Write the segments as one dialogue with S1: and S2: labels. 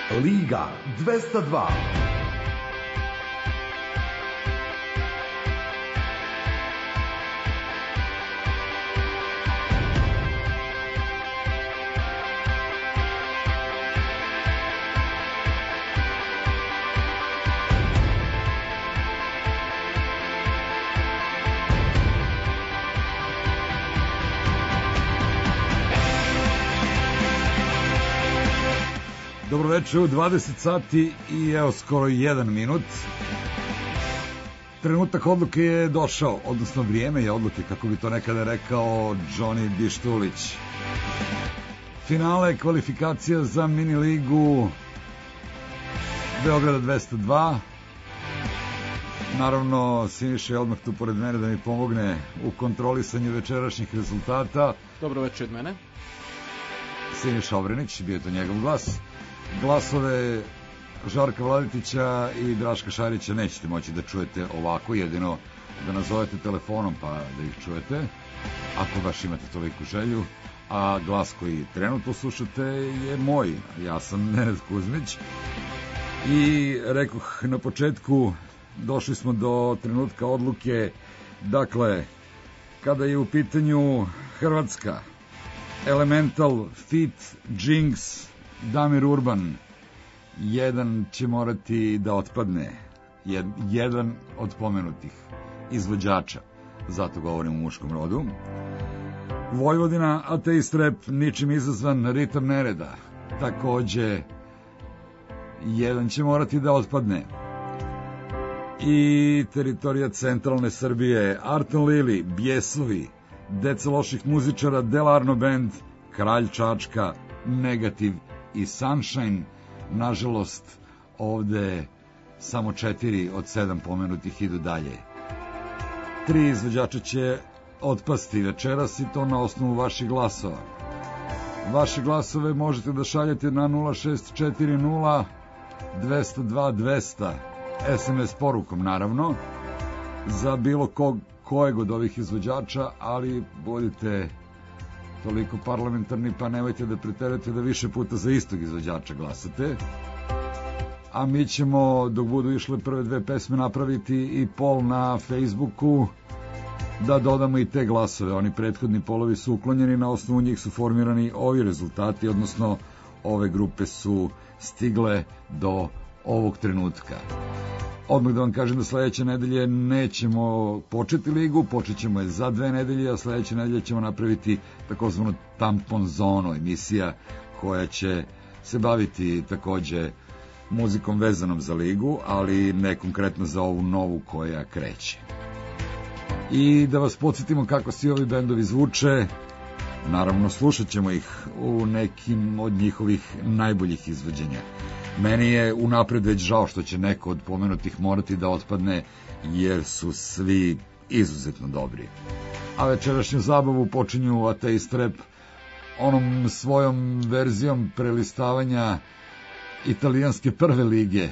S1: Liga 202.
S2: Dobro večer, u 20 sati i evo skoro 1 minut. Trenutak odluke je došao, odnosno vrijeme je odluke, kako bi to nekada rekao Johnny Bištulić. Finale kvalifikacija za mini ligu Beograda 202. Naravno, Siniša je odmah tu pored mene da mi pomogne u kontrolisanju večerašnjih rezultata.
S3: Dobro večer od mene.
S2: Siniša Obrenić, bio je to njegov glas. Glasove Žarka Vladetića i Draška Šarića nećete moći da čujete ovako, jedino da nazovete telefonom pa da ih čujete, ako baš imate toliku želju. A glas koji trenutno slušate je moj, ja sam Nenad Kuzmić. I rekoh na početku, došli smo do trenutka odluke. Dakle, kada je u pitanju Hrvatska, Elemental, Fit, Jinx, Damir Urban, jedan će morati da otpadne, jedan od pomenutih izvođača, zato govorim u muškom rodu. Vojvodina, Ateist Rap, ničim izazvan ritam nereda, takođe jedan će morati da otpadne. I teritorija centralne Srbije, Arton Lili, Bjesovi, Deca loših muzičara, Delarno Band, Kralj Čačka, Negativ i Sunshine. Nažalost, ovde samo 4 od 7 pomenutih idu dalje. 3 izvođača će otpasti večeras i to na osnovu vaših glasova. Vaše glasove možete da šaljete na 0640 202 200 SMS porukom, naravno, za bilo kojeg od ovih izvođača, ali budite toliko parlamentarni pa nemojte da preterate da više puta za istog izvođača glasate. A mi ćemo, dok budu išle prve 2 pesme, napraviti i poll na Facebooku da dodamo i te glasove. Oni prethodni polovi su uklonjeni, na osnovu njih su formirani ovi rezultati, odnosno ove grupe su stigle do ovog trenutka. Odmah da vam kažem da sledeće nedelje nećemo početi ligu, počet ćemo je za 2 nedelje, a sledeće nedelje ćemo napraviti takozvanu tampon zonu, emisija koja će se baviti takođe muzikom vezanom za ligu, ali ne konkretno za ovu novu koja kreće. I da vas podsjetimo kako svi ovi bendovi zvuče, naravno slušat ćemo ih u nekim od njihovih najboljih izvođenja. Meni je unapred već žao što će neko od pomenutih morati da otpadne, jer su svi izuzetno dobri. A večerašnju zabavu počinju Ateist Rap onom svojom verzijom prelistavanja italijanske prve lige.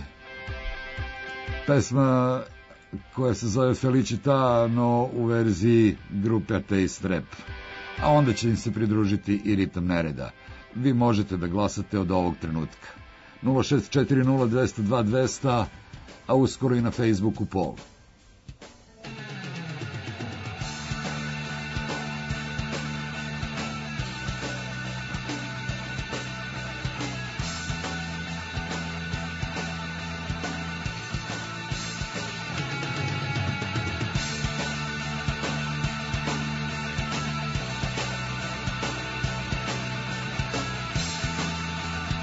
S2: Pesma koja se zove Felicitano u verziji grupe Ateist Rap. A onda će im se pridružiti i ritam nereda. Vi možete da glasate od ovog trenutka. 0640 202 200, a uskoro i na Facebooku poll.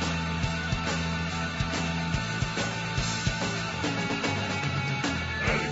S4: Ready.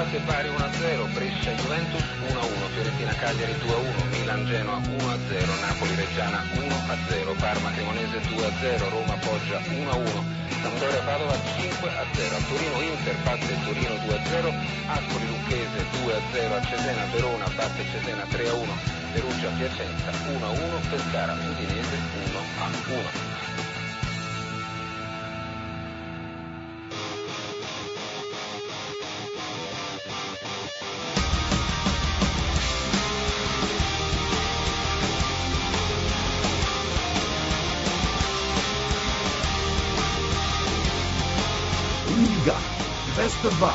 S3: giocate pari 1-0, Brescia Juventus 1-1, Fiorentina Cagliari 2-1, Milan Genoa 1-0, Napoli Reggiana 1-0, Parma Cremonese 2-0, Roma Foggia 1-1, Sampdoria Padova 5-0, Torino Inter batte Torino 2-0, Ascoli Lucchese 2-0, a Cesena Verona batte Cesena 3-1, Perugia Piacenza 1-1, Pescara Udinese 1-1.
S1: Liga 202.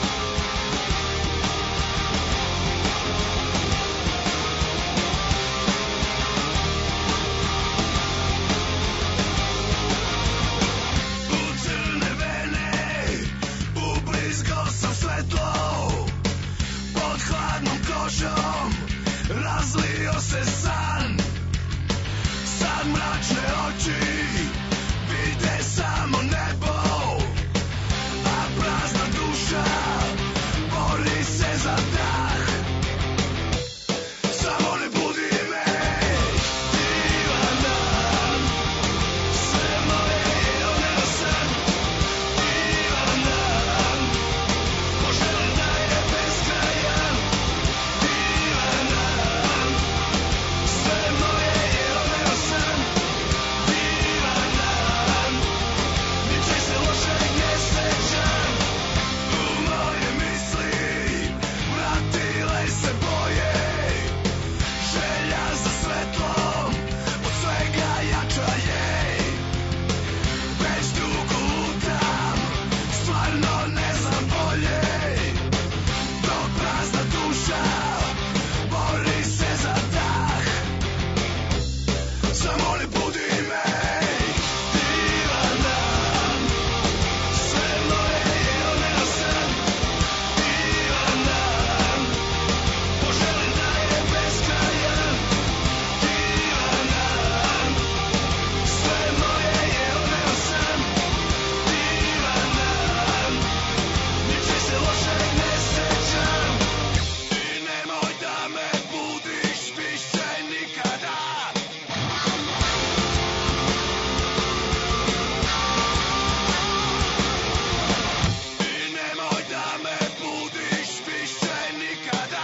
S4: Razlio se san, sad mračne oči vide samo nebo, a prazna duša bori se za dah. Samo ne budi me, divan dan, sve moje je oneo san, divan dan, poželim da je beskrajan, divan dan, sve moje je oneo san, divan dan, ničeg se lošeg ne sećam, u moje misli vratile se boje, želja za svetlom od svega jača je, već dugo lutam, stvarno ne znam bolje, dok prazna duša bori se za dah. Samo ne budi me, divan dan, sve moje je oneo san, divan dan, poželim da je beskrajan, divan dan, sve moje je oneo san, divan dan, ničeg se lošeg ne sećam, i nemoj da me budiš više nikada. I nemoj da me budiš više nikada.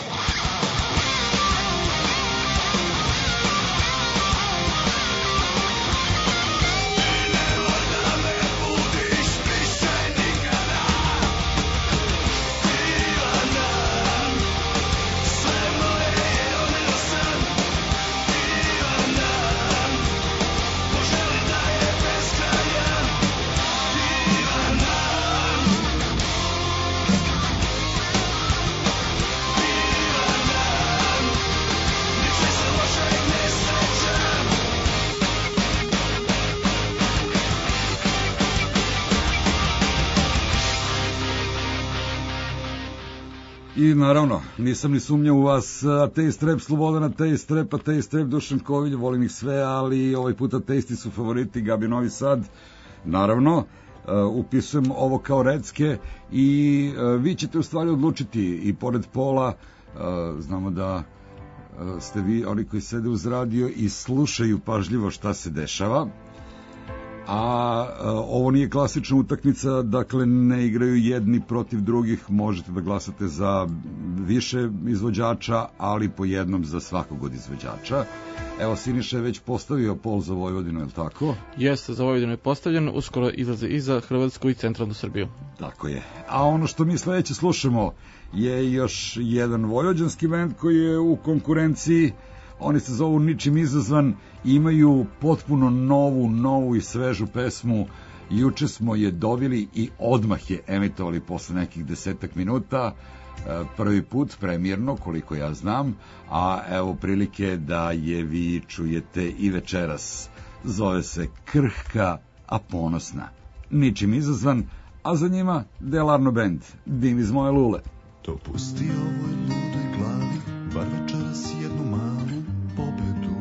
S4: I nemoj da me budiš više nikada. Divan dan, sve moje je oneo san, divan dan, poželim da je beskrajan, divan dan, divan dan, ničeg se lošeg ne sećam.
S2: I naravno, nisam ni sumnjao u vas, Ateist Rap Slobodan, Ateist Rap Dušan Kovilj, volim ih sve, ali ovaj put Ateisti su favoriti, Gabi Novi Sad, naravno, upisujem ovo kao recke i vi ćete u stvari odlučiti i pored pola, znamo da ste vi oni koji sede uz radio i slušaju pažljivo šta se dešava, a ovo nije klasična utakmica, dakle ne igraju jedni protiv drugih, možete da glasate za više izvođača, ali po jednom za svakog od izvođača. Evo, Siniša je već postavio pol za Vojvodinu, je li tako?
S5: Jeste, za Vojvodinu je postavljen, uskoro izlaze i za Hrvatsku i centralnu Srbiju.
S2: Tako je. A ono što mi sledeće slušamo je još jedan vojvođanski bend koji je u konkurenciji. Oni se zovu Ničim izazvan, imaju potpuno novu i svežu pesmu. Juče smo je dovili i odmah je emitovali posle nekih 10 minuta. Prvi put, premijerno, koliko ja znam, a evo prilike da je vi čujete i večeras. Zove se Krhka, a ponosna. Ničim izazvan, a za njima Delarno band, Dim iz moje lule.
S4: To pusti ovoj ludoj glavi, bar večeras jednu malu pobedu.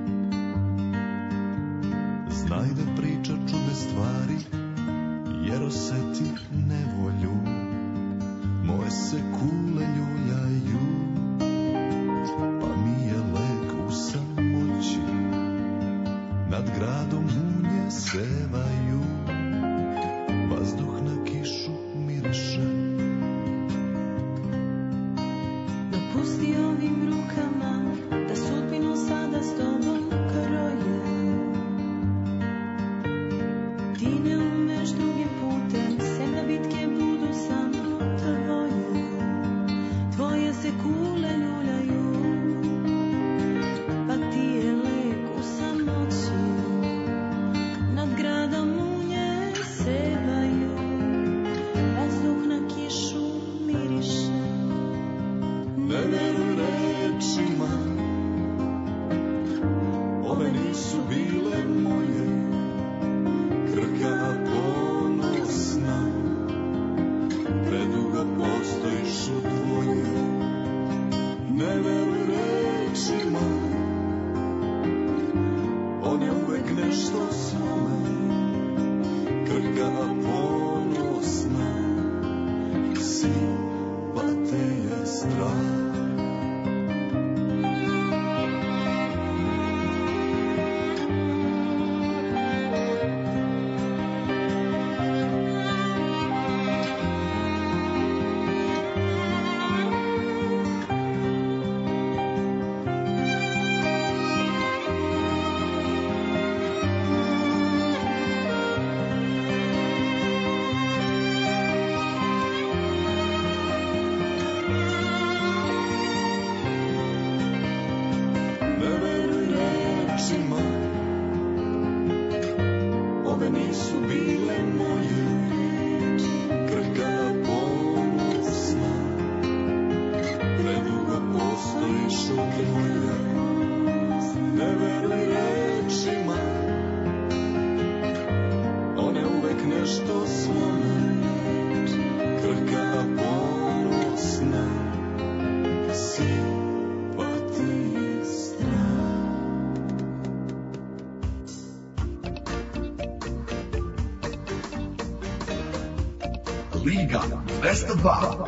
S4: Znaj da priča čudne stvari, jer oseti nevolju. Moje Sve se kule ljuljaju, pa mi je lek u samoći. Nad gradom munje sevaju, vazduh na kišu miriše.
S6: Dopusti ovim rukama da sudbinu sada s tobom kroje. Ti ne umeš drugim putem, sem da bitke budu samo tvoje. Tvoje se kule ljuljaju, pak ti je lek u samoći. Nad gradom munje sevaju, vazduh na kišu miriše.
S4: Ne veruj rečima, ove nisu bile moje, krka ponosna, predugo postojiš u tvoje. Ne veruj rečima, on je uvek nešto svome, krka ponosna, si pa te je strah.
S1: Liga 202.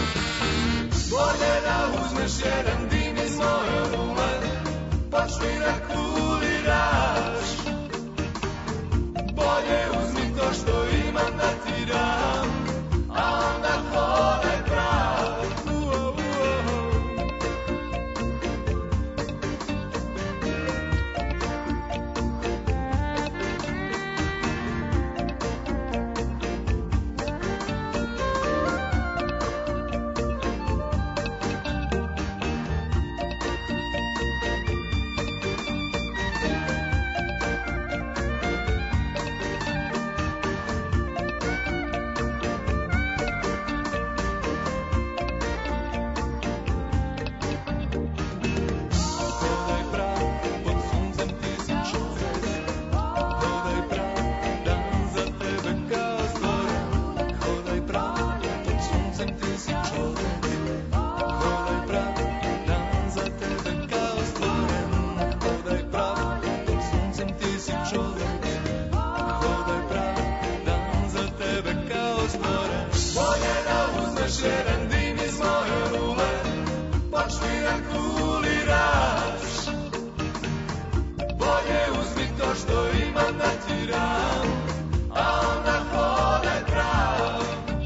S7: Bolje da uzmeš jedan dim iz moje rume, počni da to što imam da ti dam, a onda hodaj prav.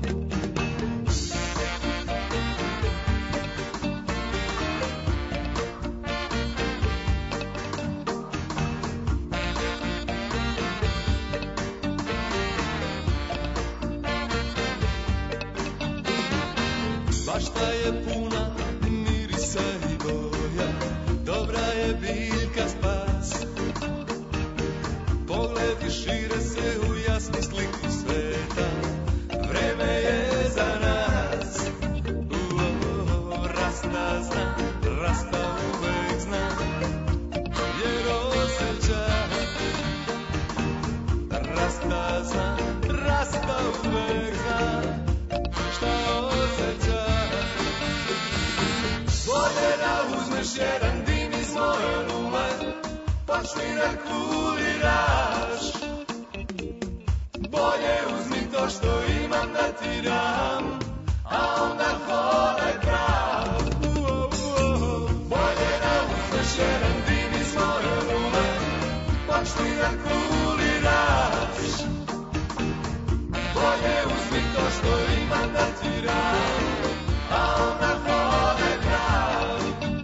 S7: Bašta je puna mirisa i boja, dobra je biljka spas. Pogledi šire se u jasnu sliku sveta, vreme je za nas. Rasta zna, rasta uvek zna, jer osjeća. Rasta zna, rasta uvek zna, šta osjeća. Bolje da uzmeš jedan dim iz moje lume, počni da kuliraš. Bolje uzmi to što imam da ti dam, a onda hodaj prav. Bolje da uzmeš jedan dim iz moje lume, počni da kuliraš. Bolje uzmi to što imam da ti dam, a onda hodaj prav.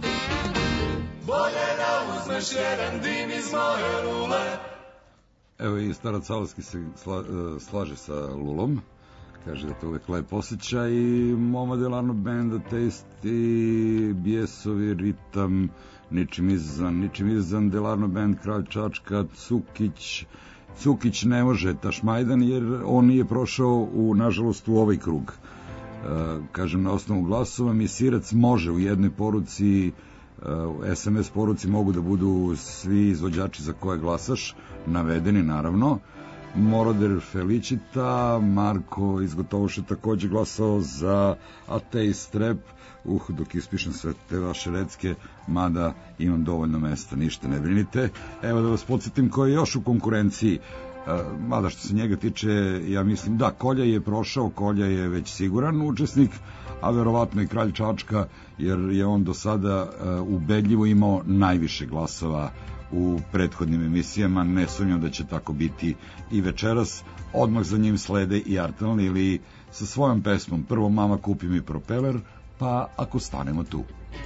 S7: Bolje da uzmeš jedan dim iz moje lule.
S2: Evo i Starac Savovski se slaže sa Lulom, kaže da to uvek lep osjećaj. Moma Delarno benda, Testi, Bijesovi, Ritam, ničim izazvan, Delarno bend, Kralj Čačka, Cukić ne može Tašmajdan jer on nije prošao nažalost u ovaj krug. Kažem, na osnovu glasova Misirac može u jednoj poruci, SMS poruci mogu da budu svi izvođači za koje glasaš, navedeni naravno. Moroder Felicita, Marko iz Gotovoše takođe glasao za Ateist Rap, dok ispišem sve te vaše recke, mada imam dovoljno mesta, ništa ne brinite. Evo da vas podsjetim ko je još u konkurenciji, mada što se njega tiče, ja mislim da Kolja je prošao, Kolja je već siguran učesnik, a verovatno i Kralj Čačka, jer je on do sada ubedljivo imao najviše glasova u prethodnim emisijama. Ne sumnjam da će tako biti i večeras. Odmah za njim slede i Artan Lili sa svojom pesmom. Prvo Mama kupi mi propeler, pa Ako stanemo tu.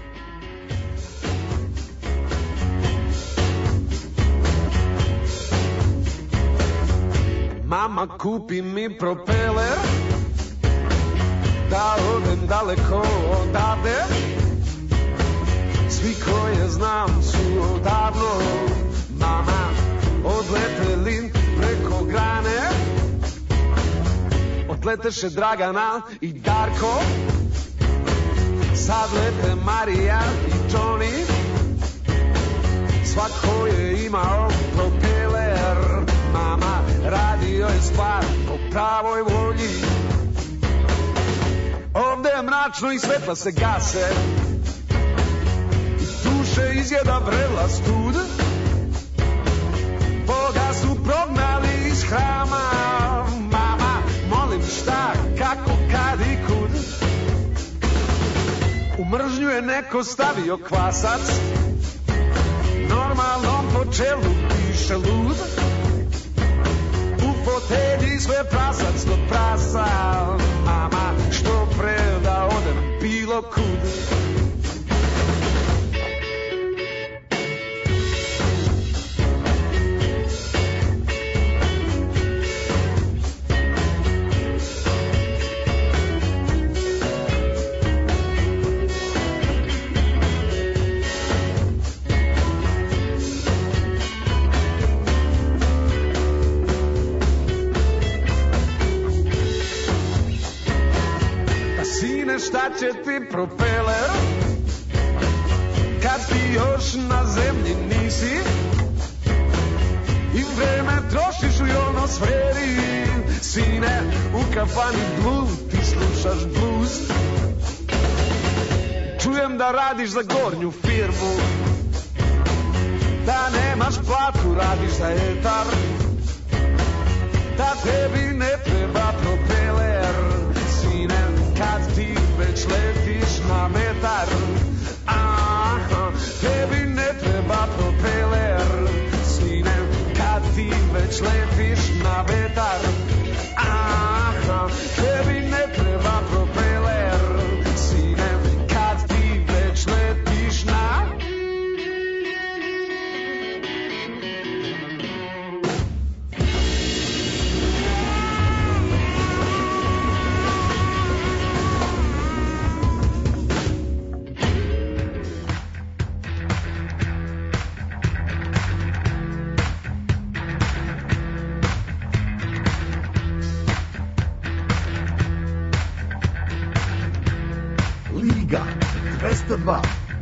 S7: Mama kupi mi propeler, da odem daleko odavde. Svi koje znam su odavno, mama, odleteli preko grane. Odleteše Dragana i Darko, sad lete Marija i Johnny. Svako je imao propeler, mama, radio je stvar po pravoj volji. Ovde je mračno i svetla se gase, i duše izjeda vrela stud. Boga su prognali iz hrama, mama, molim šta, kako, kad i kud. U mržnju je neko stavio kvasac, normalnom po čelu piše lud. U fotelji sve prasac do prasa, mama, što pre da odem bilo kud. Šta će ti propeler kad ti još na zemlji nisi i vreme trošiš u ionosferi? Sine, u kafani Blue ti slušaš blues. Čujem da radiš za gornju firmu, da nemaš platu, radiš za etar, da tebi ne treba propeler. Sine, kad ti već letiš na metar, aha, tebi ne treba propeler. Sine,
S1: 202.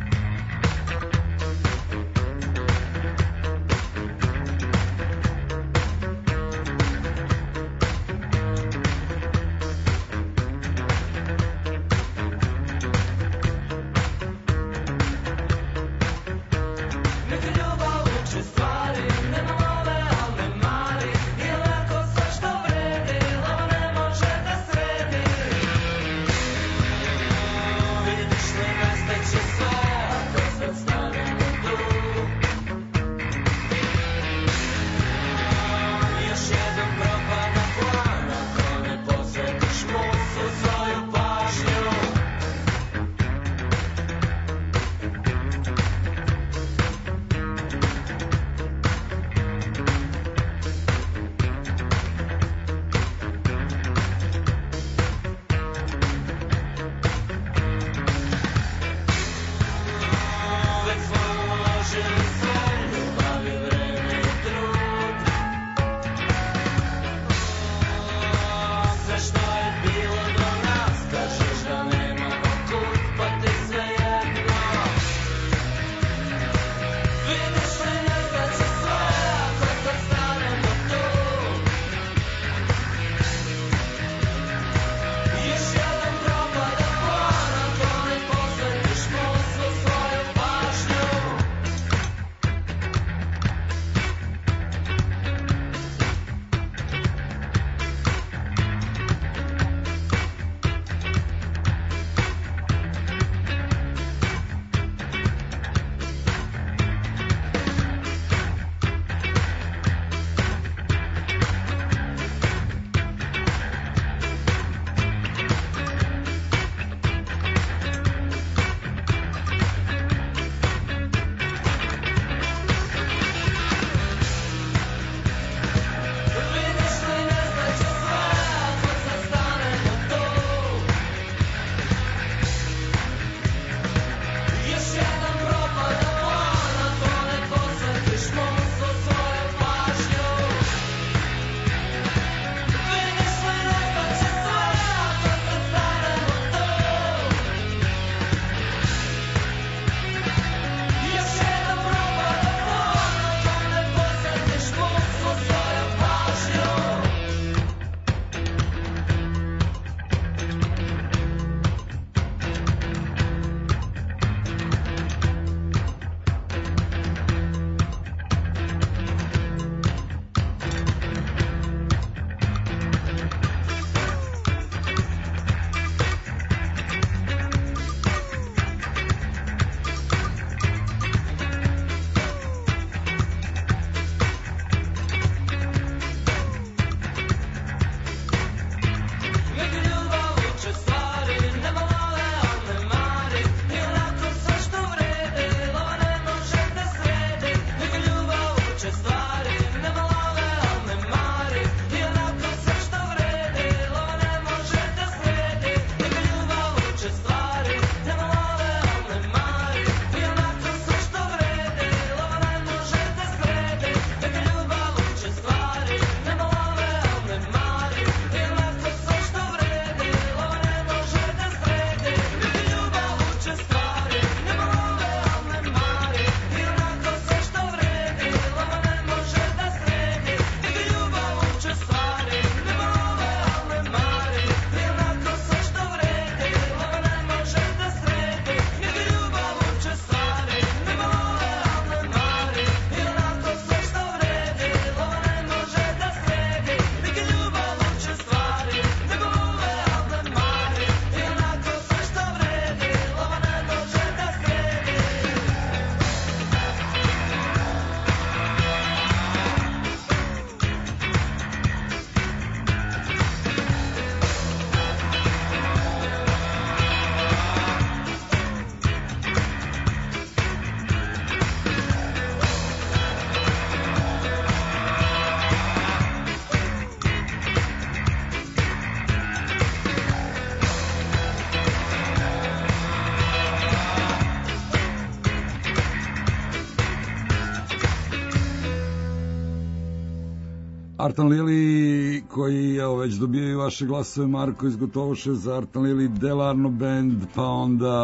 S2: Artan Lili, koji evo već dobijaju vaše glasove, Marko iz Gotovoše za Artan Lili, Delarno Band, pa onda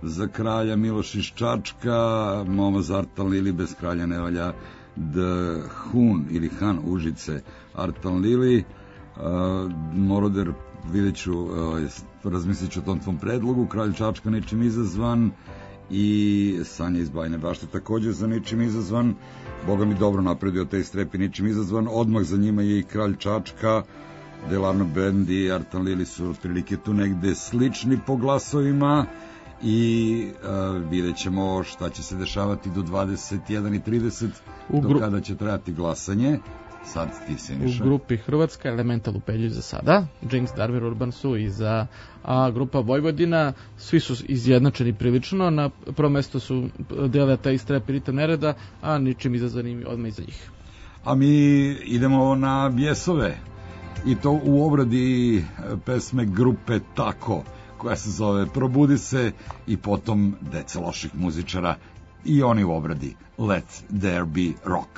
S2: za kralja Miloš iz Čačka, Moma Zartan Lili, bez kralja ne valja The Hun ili Han Užice, Artan Lili, Moroder, vidjet ću, razmislit ću o tom tvom predlogu, kralj Čačka ničim izazvan i Sanja iz Bajne Bašte takođe za ničim izazvan. Boga mi dobro napredio taj strepi ničim izazvan, odmah za njima je i kralj Čačka, Delarno Band i Artan Lili su otprilike tu negde slični po glasovima i vidjet ćemo šta će se dešavati do 21:30 do kada će trajati glasanje. Sad ti se niša.
S5: U grupi Hrvatska Elemental upeljuju za sada, Jinx, Darvir, Urban su i za grupa Vojvodina, svi su izjednačeni prilično, na prvo mesto su dele taj strep i ritam nereda, a ničim izazvanim odmah iza njih.
S2: A mi idemo na Bjesove i to u obradi pesme grupe Tako, koja se zove Probudi se, i potom Deca loših muzičara i oni u obradi Let There Be Rock.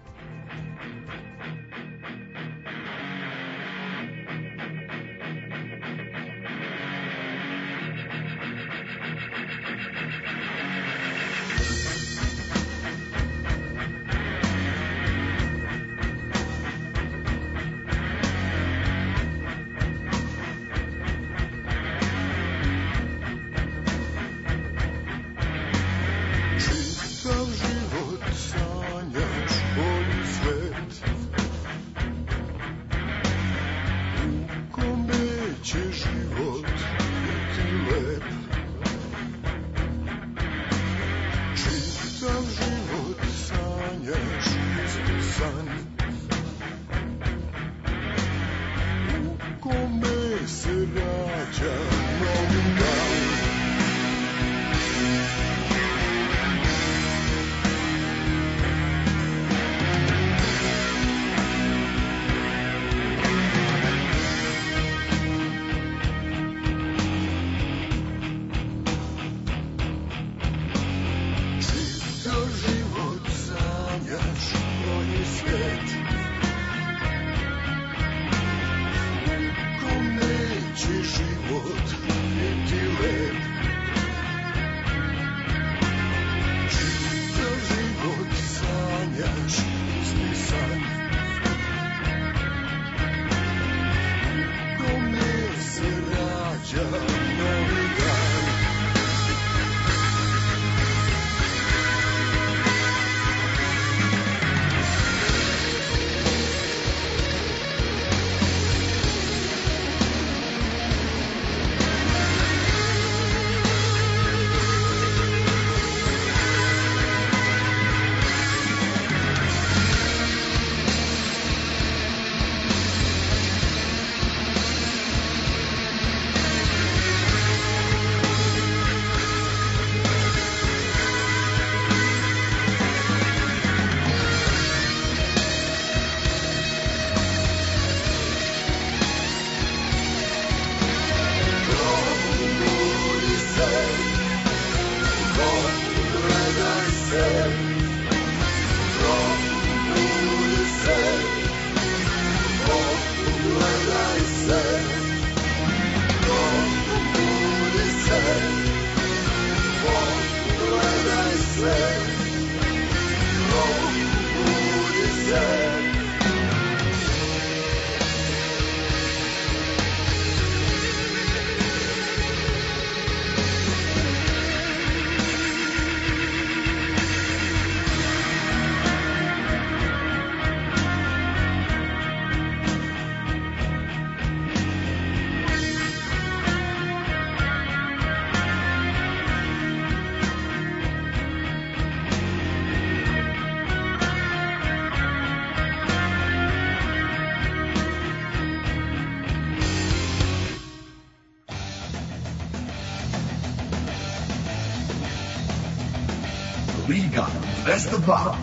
S1: Liga 202.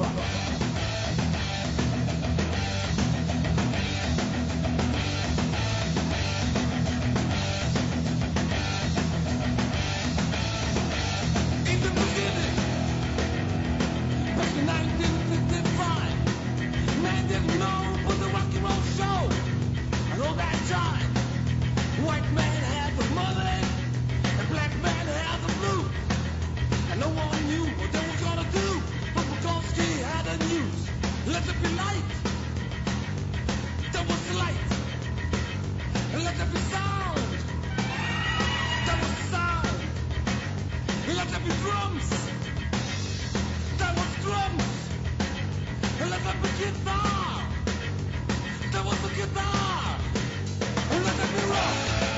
S8: White man had the money, and black man had the blue.
S7: night. There was light. Let there be sound. There was sound. Let there be drums. There was drums. Let there be guitar. There was a guitar. Let there be rock.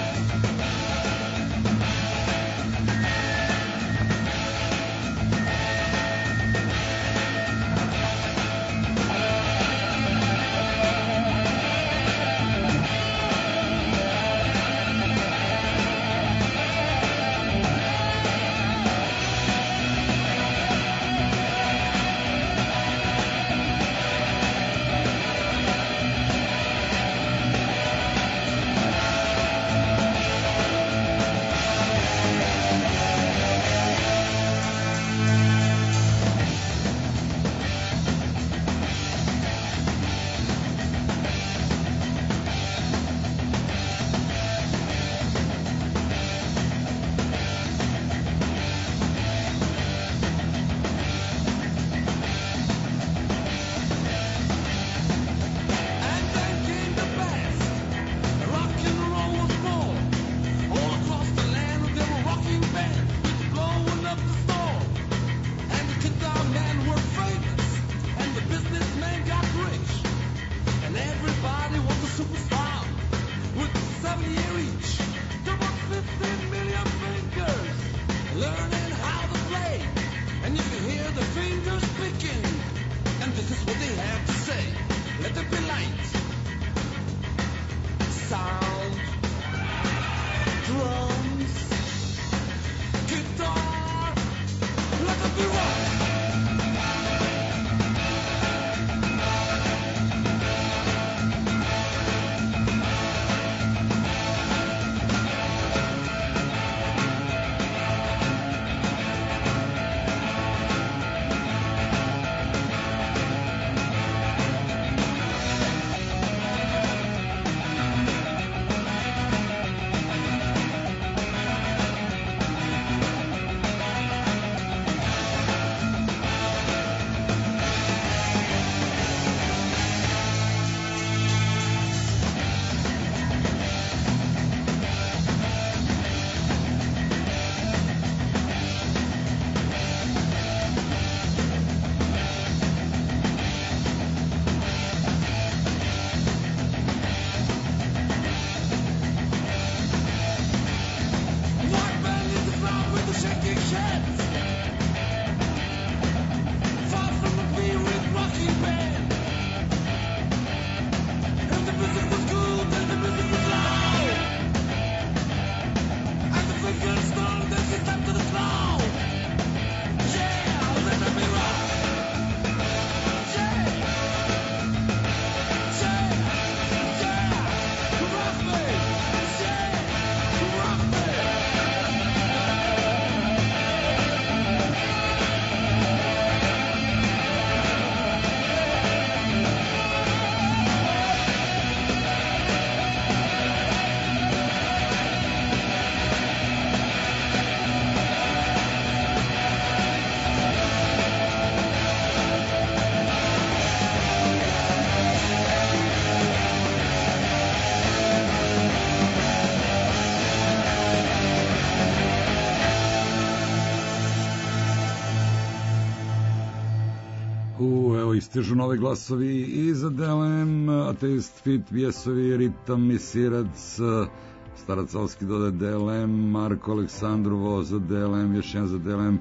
S2: Stižu novi glasovi i za Delem, Ateist Fit, Bijesovi, Ritam i Sirac, Staracovski dode Delem, Marko Aleksandrovo za Delem, još jedan za Delem,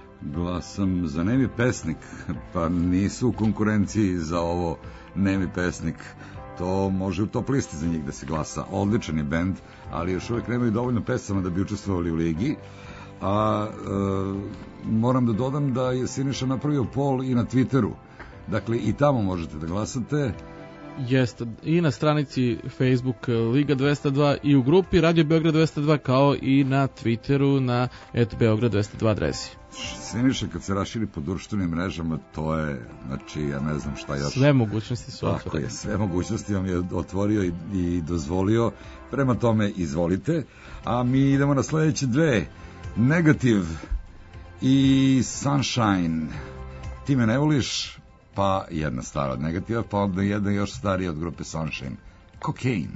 S2: glasam za Nemi pesnik, pa nisu u konkurenciji za ovo Nemi pesnik, to može u top listi za njih da se glasa, odličan je bend, ali još uvijek nemaju dovoljno pesama da bi učestvovali u ligi, a moram da dodam da je Siniša napravio poll i na Twitteru. Dakle, i tamo možete da glasate.
S5: Jeste, i na stranici Facebook Liga 202 i u grupi Radio Beograd 202, kao i na Twitteru na @Beograd 202 adresi.
S2: Siniša, kad se raširi po društvenim mrežama, to je, znači, ja ne znam šta još.
S5: Sve mogućnosti su otvorene.
S2: Tako je, sve mogućnosti vam je otvorio i dozvolio. Prema tome, izvolite. A mi idemo na sledeće dve. Negative i Sunshine. Ti me ne voliš, pa jedna stara od Negativa, pa onda jedna još starija od grupe Sunshine, Cocaine.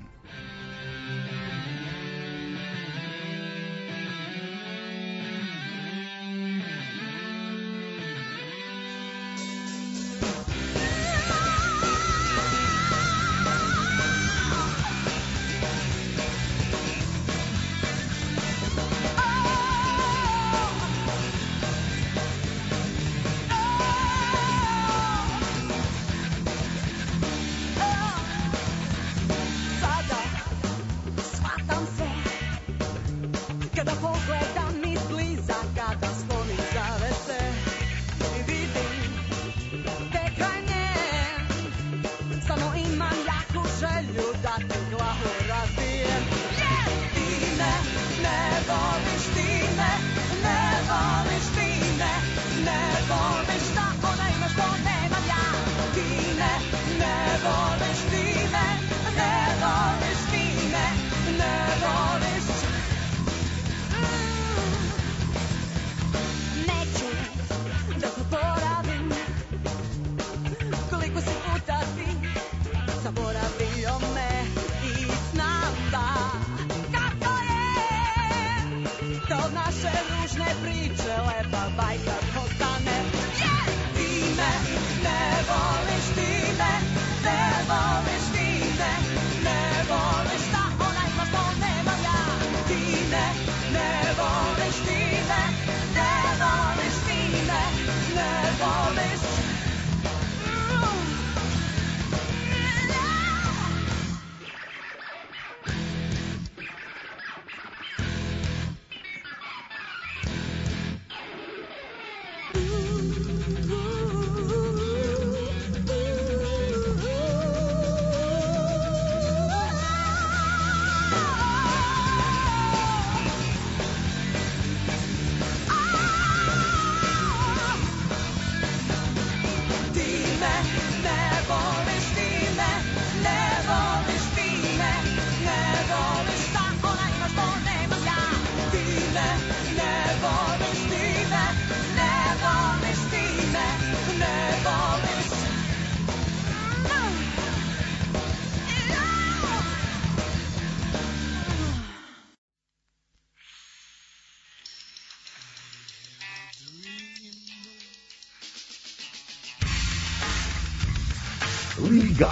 S1: Liga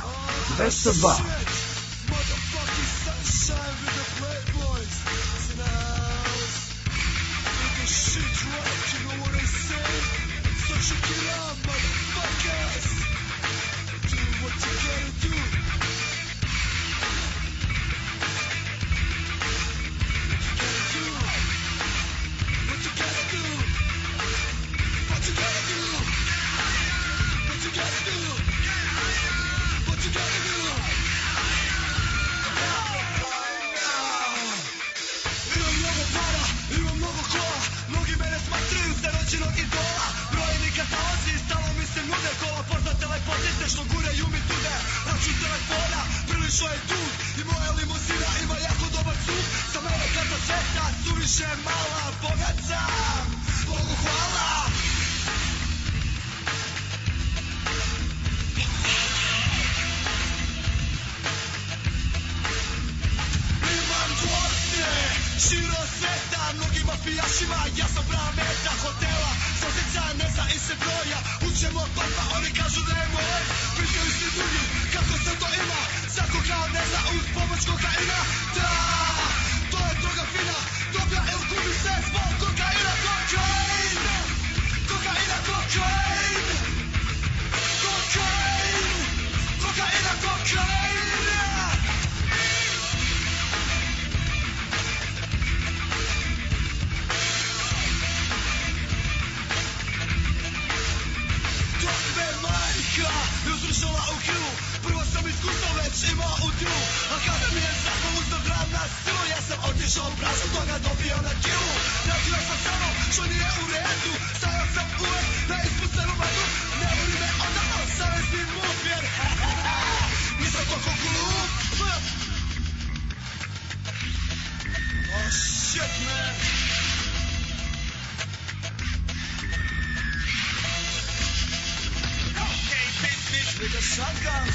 S1: 202.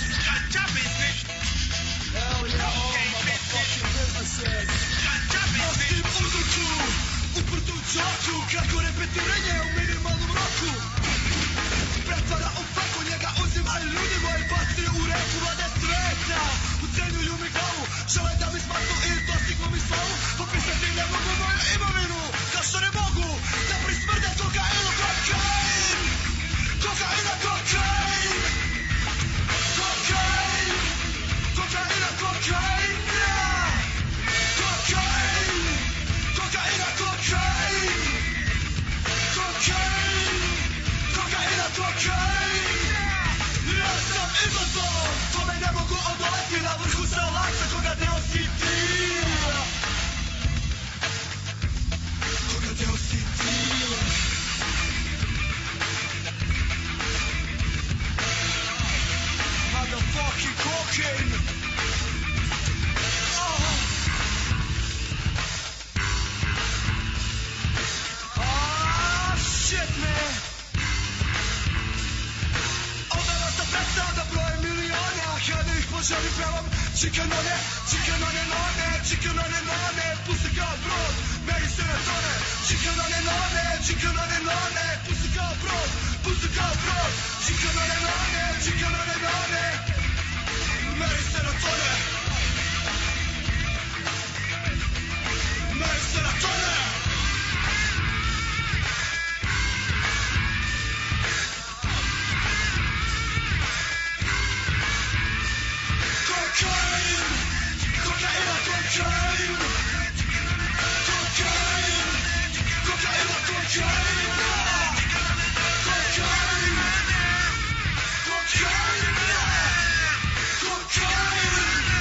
S8: Kako repetiranje u minimalnom roku pretvara u faku, njega uzimaju ljudi moji, baci u reku vlade sveta. Ucenjuju mi glavu, žele da mi smatnu i dostignu mi slavu. Popisati ne mogu moju imovinu, kao što ne mogu da prismrde kokainu. Kokain, kokaina, kokain, kokain, kokaina, kokain, kokain, kokaina, kokain. Kokaina, kokain. Ja sam izazov, tome ne mogu odoleti. Na vrhu se laksa koga ne osjetim. Koga ne osjetim. Motherfucking cocaine. Shit, man. Odala sam prestao da broje milione, a kada ih poželim pevam Čikanone, čikanone, none, čikanone, none, pusti kao brod, meri se na tone. Čikanone, none, čikanone, none, pusti kao brod, pusti kao brod. Čikanone, none, čikanone, none, meri se na tone. Meri se na tone. Kokain, kokaina, kokain, kokain, kokaina, kokain, kokain, kokain, kokain,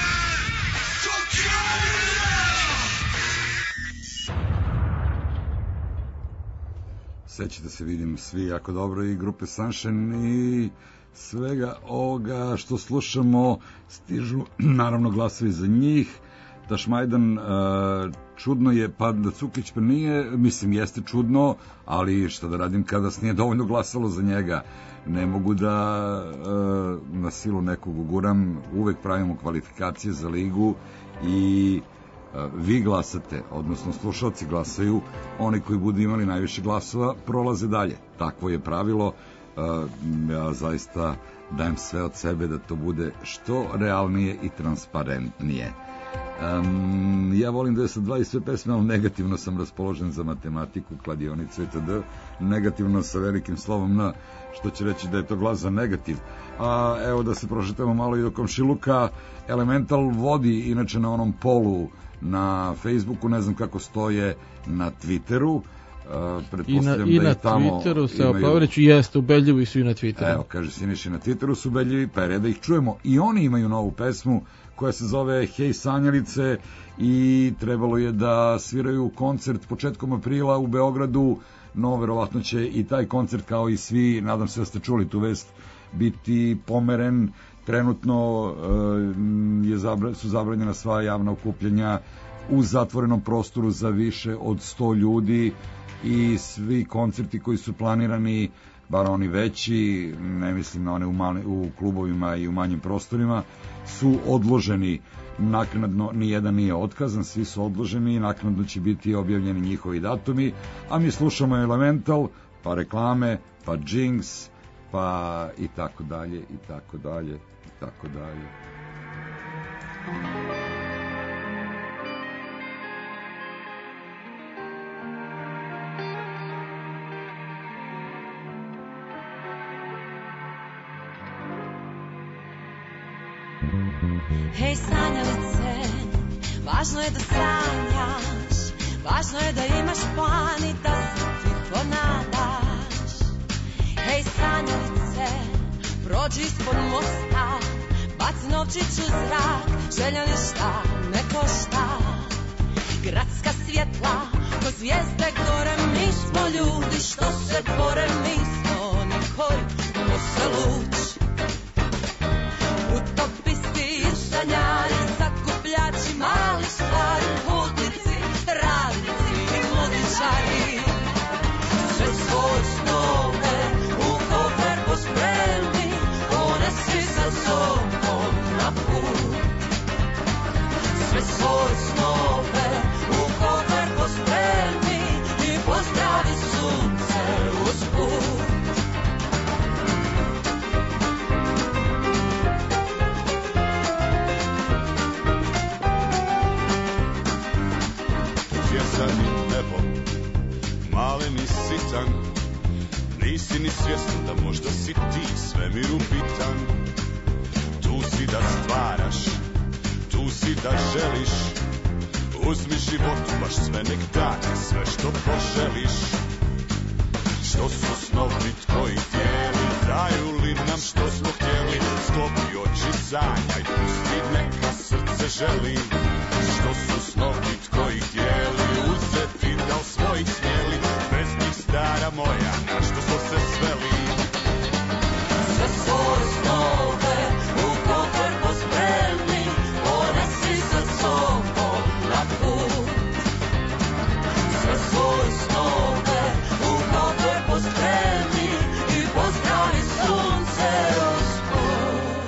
S8: kokain.
S2: Sećate se, vidim, svi jako dobro i grupe Sunshine i svega ovoga što slušamo, stižu naravno glasovi za njih. Tašmajdan, čudno je, pa da Cukić pa nije, mislim jeste čudno, ali šta da radim kada nas nije dovoljno glasalo za njega. Ne mogu da na silu nekog uguram, uvek pravimo kvalifikacije za ligu i vi glasate, odnosno slušalci glasaju, oni koji budu imali najviše glasova prolaze dalje. Takvo je pravilo. Ja zaista dajem sve od sebe da to bude što realnije i transparentnije. Ja volim 202 i sve pesme, ali negativno sam raspoložen za matematiku, kladionicu itd. Negativno sa velikim slovom N, što će reći da je to glas za negativ. A evo da se prošetamo malo i do komšiluka. Elemental vodi inače na onom polu na Facebooku, ne znam kako stoje na Twitteru.
S5: I na Twitteru se Paveliću jeste, ubedljivi su i na Twitteru.
S2: Evo, kaže Siniši, na Twitteru su ubedljivi, pa je red da ih čujemo. I oni imaju novu pesmu koja se zove Hej Sanjalice i trebalo je da sviraju koncert početkom aprila u Beogradu. No, verovatno će i taj koncert, kao i svi, nadam se da ste čuli tu vest, biti pomeren. Trenutno su zabranjena sva javna okupljanja u zatvorenom prostoru za više od 100 ljudi i svi koncerti koji su planirani, bar oni veći, ne mislim na one u klubovima i u manjim prostorima, su odloženi naknadno, nijedan nije otkazan, svi su odloženi i naknadno će biti objavljeni njihovi datumi, a mi slušamo Elemental, pa reklame, pa Jinx, pa i tako dalje, i tako dalje, i tako dalje.
S6: Hej sanjalice, važno je da sanjaš, važno je da imaš plan i da se ti to nadaš. Hej sanjalice, prođi ispod mosta, baci novčić u zrak, želja ništa ne košta. Gradska svjetla, ko zvijezde gore, mi smo ljudi što se bore, mi smo oni koji nose luč. Sanjari, sakupljači, mali stvari, putnici, radnici i muzičari. Sve svoje snove u kofer pospremi, one svi za sobom. na put. Sve svoje snove u kofer pospremi i pozdravi sunce usput.
S4: Tjezanim nebom, malen i sitan, nisi ni svjestan da možda si ti svemiru bitan. Tu si da stvaraš, tu si da želiš, uzmi životu baš sve nek dane, sve što poželiš. Što su snovi tvoji tijeli, daju li nam što smo htjeli, sklopi oči sanjaj, pusti neka srce želi. Što su snovi tvoji tijeli, uzeti da u svojih smjeli, bez njih stara moja, na što smo se sveli.
S6: Sve svoje snove u kofer pospremi, ponesi sa sobom na put. Sve svoje snove u kofer pospremi i pozdravi sunce usput.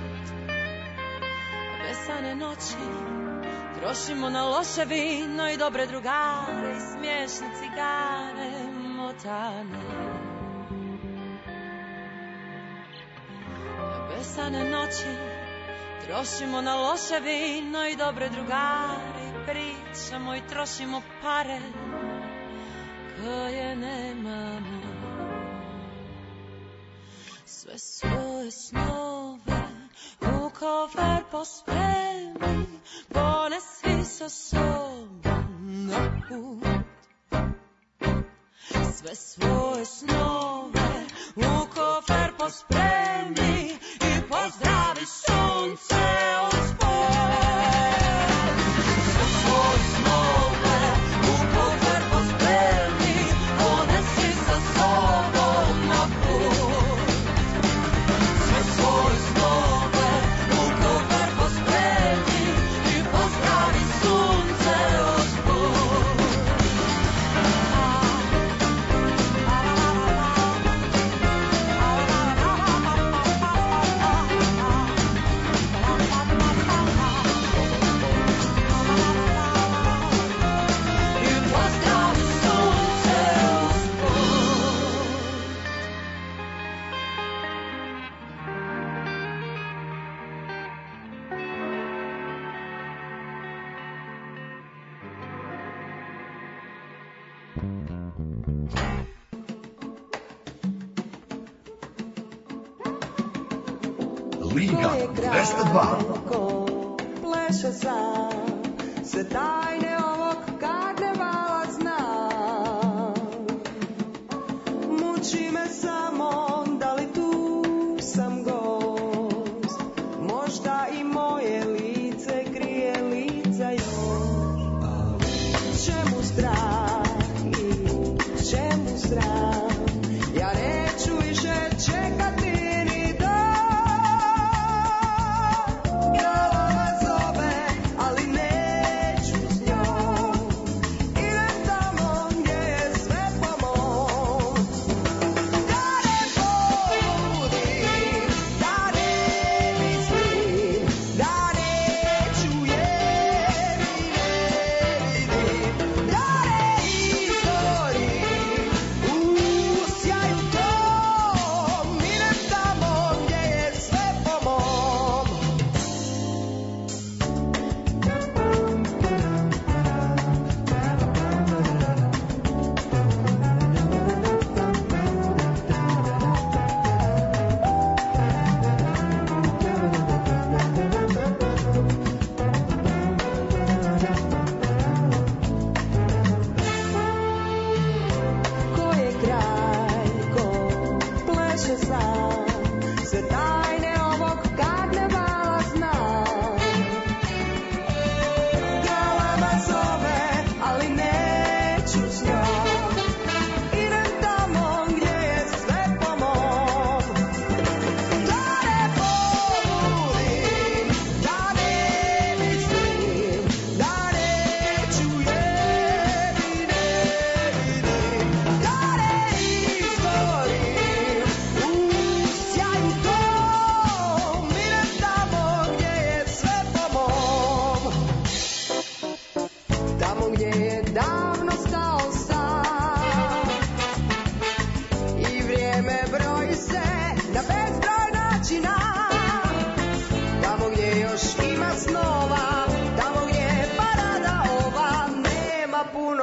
S6: Besane noći trošimo na loše vino i dobre drugare i smiješne cigare motane. Besane noći trošimo na loše vino i dobre drugare i pričamo i trošimo pare koje nemamo. Sve svoje snove u kofer pospremi, ponesi sa sobom na put. Sve svoje snove u kofer pospremi i pozdravi sunce usput. Sve svoje snove u kofer pospremi, ponesi sa sobom na put. Sve svoje snove u kofer pospremi i pozdravi sunce usput.
S1: Liga 202.
S9: Pleše sam, sve tajne ovog karnevala znam. Muči me samo, da li tu sam gost. Možda i moje lice krije lica još. Čemu strah i čemu sram? Ja neću više čekati ni dan.
S6: Da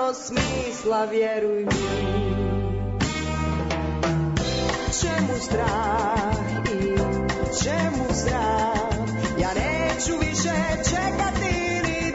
S9: puno smisla, vjeruj mi. Čemu strah i čemu sram, ja neću više čekati ni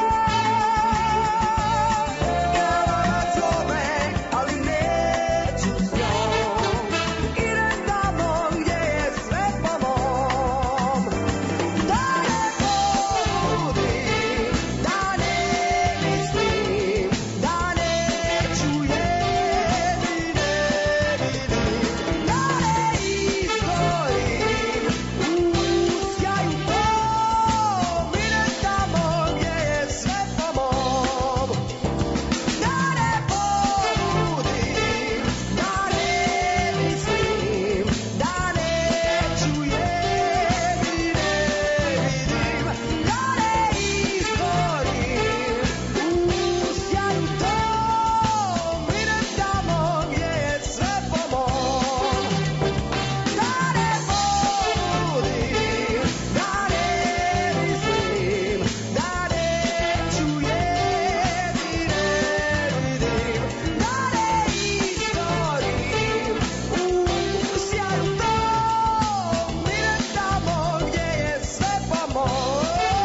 S9: dan. Kada zove, ali neću s njom, idem tamo gdje je sve po mom. Da ne pobudim, da ne mislim, da neću je ni ne vidim, da ne izgorim u sjaju tom, idem tamo gdje je sve po mom. Da ne pobudim, da ne mislim, da neću je ni ne vidim, da ne izgorim u sjaju tom, idem tamo gdje je sve po mom. Da ne pobudim, da ne mislim, da neću je ni ne vidim, da ne izgorim u sjaju tom, idem tamo gdje je sve po mom.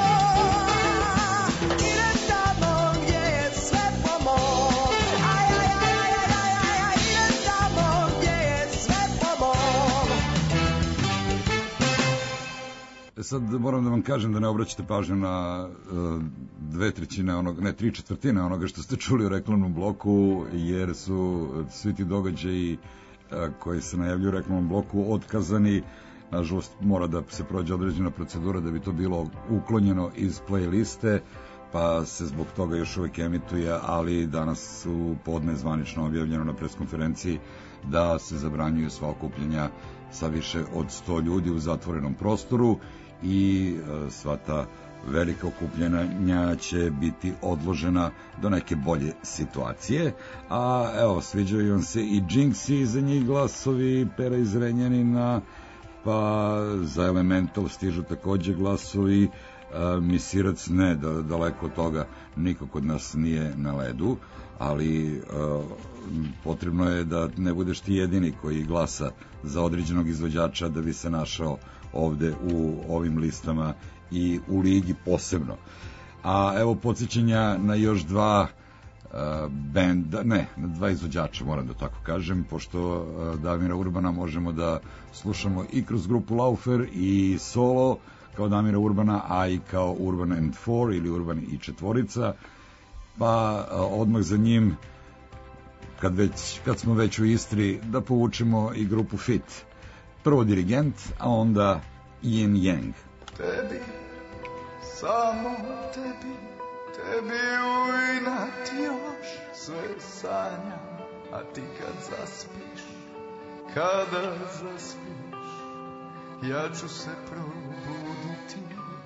S9: Idem tamo gdje je sve po mom. Aj, aj, aj, aj, aj, aj, aj, idem tamo gdje je sve po mom.
S2: Sad moram da vam kažem da ne obraćate pažnju na 2/3 onog, ne 3/4 onoga što ste čuli u reklamnom bloku, jer su svi ti događaji koji se najavljuju u reklamnom bloku otkazani. Nažalost, mora da se prođe određena procedura da bi to bilo uklonjeno iz playliste, pa se zbog toga još uvijek emituje, ali danas su podne zvanično objavljeno na preskonferenciji da se zabranjuju sva okupljanja sa više od 100 ljudi u zatvorenom prostoru i sva ta velika okupljanja će biti odložena do neke bolje situacije. A evo, sviđaju vam se i Jinxi, za njih glasovi Pera iz Renjanina, pa za Elemental stižu takođe glasovi, Misirac ne, daleko od toga, niko kod nas nije na ledu, ali potrebno je da ne budeš ti jedini koji glasa za određenog izvođača da bi se našao ovde u ovim listama i u ligi posebno. A evo podsjećanja na još dva benda, ne, na dva izvođača, moram da tako kažem, pošto Damira Urbana možemo da slušamo i kroz grupu Laufer i solo kao Damira Urbana, a i kao Urban and Four ili Urban i četvorica, pa odmah za njim, kad smo već u Istri, da povučemo i grupu Fit. Prvo Dirigent, a onda Yin Yang.
S8: Tebi, samo tebi, tebi u inat još sve sanjam, a ti kad zaspiš, ja ću se probuditi.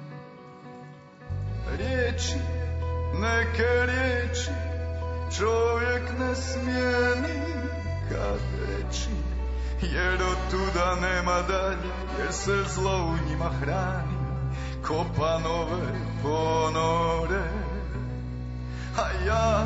S8: Riječi, neke riječi, čovjek ne smije nikad reći, jer od tuda nema dalje, jer se zlo u njima hrani, kopa nove ponore. A ja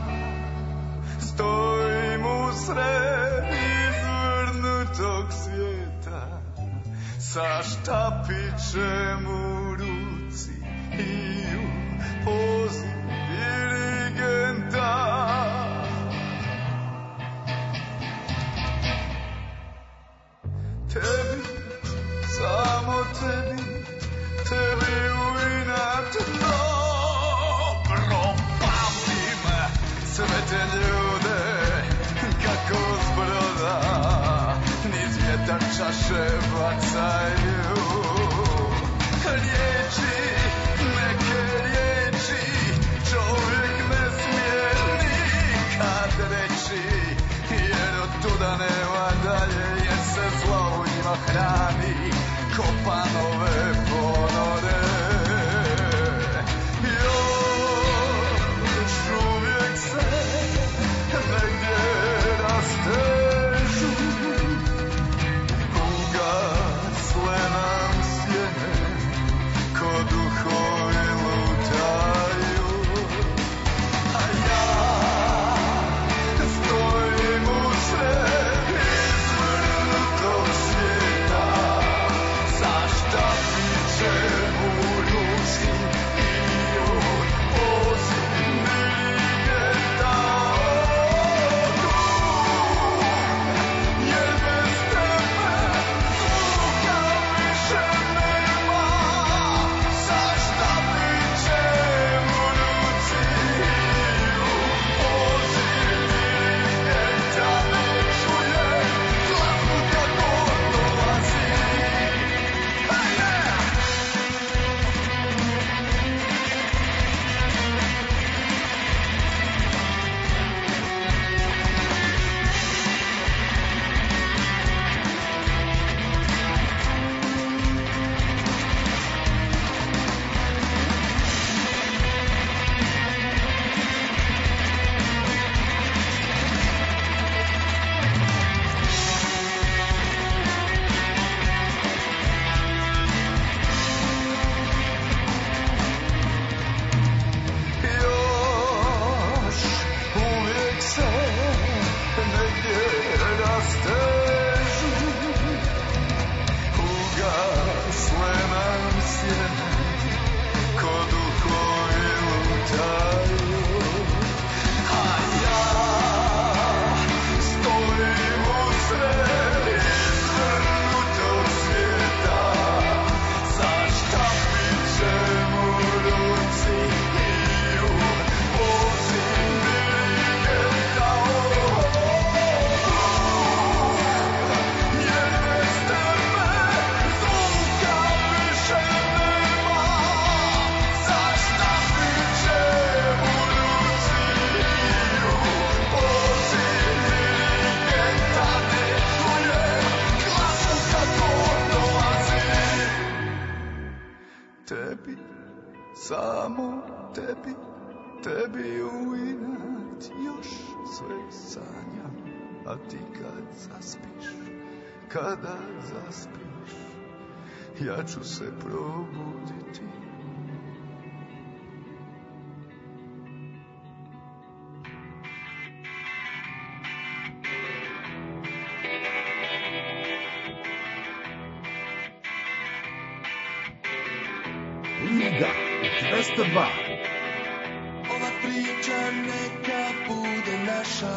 S8: stojim u sred izvrnutog svijeta, sa štapićem u ruci i u pozi dirigenta. Tebi, samo tebi, tebi u inat dobro pamtim sve te ljude kako zbroda niz vjetar čaše bacaju. Riječi, neke riječi, čovjek ne smije nikad reći, jer od tuda nema dalje, jer se zlo u njima hrani, kopa nove ponore. Još uvijek se negdje rastežu ugasle
S1: tebi, samo tebi, tebi u inat još sve sanjam, a ti kada zaspiš, ja ću se probuditi.
S2: Liga 202.
S8: Ova priča neka bude naša,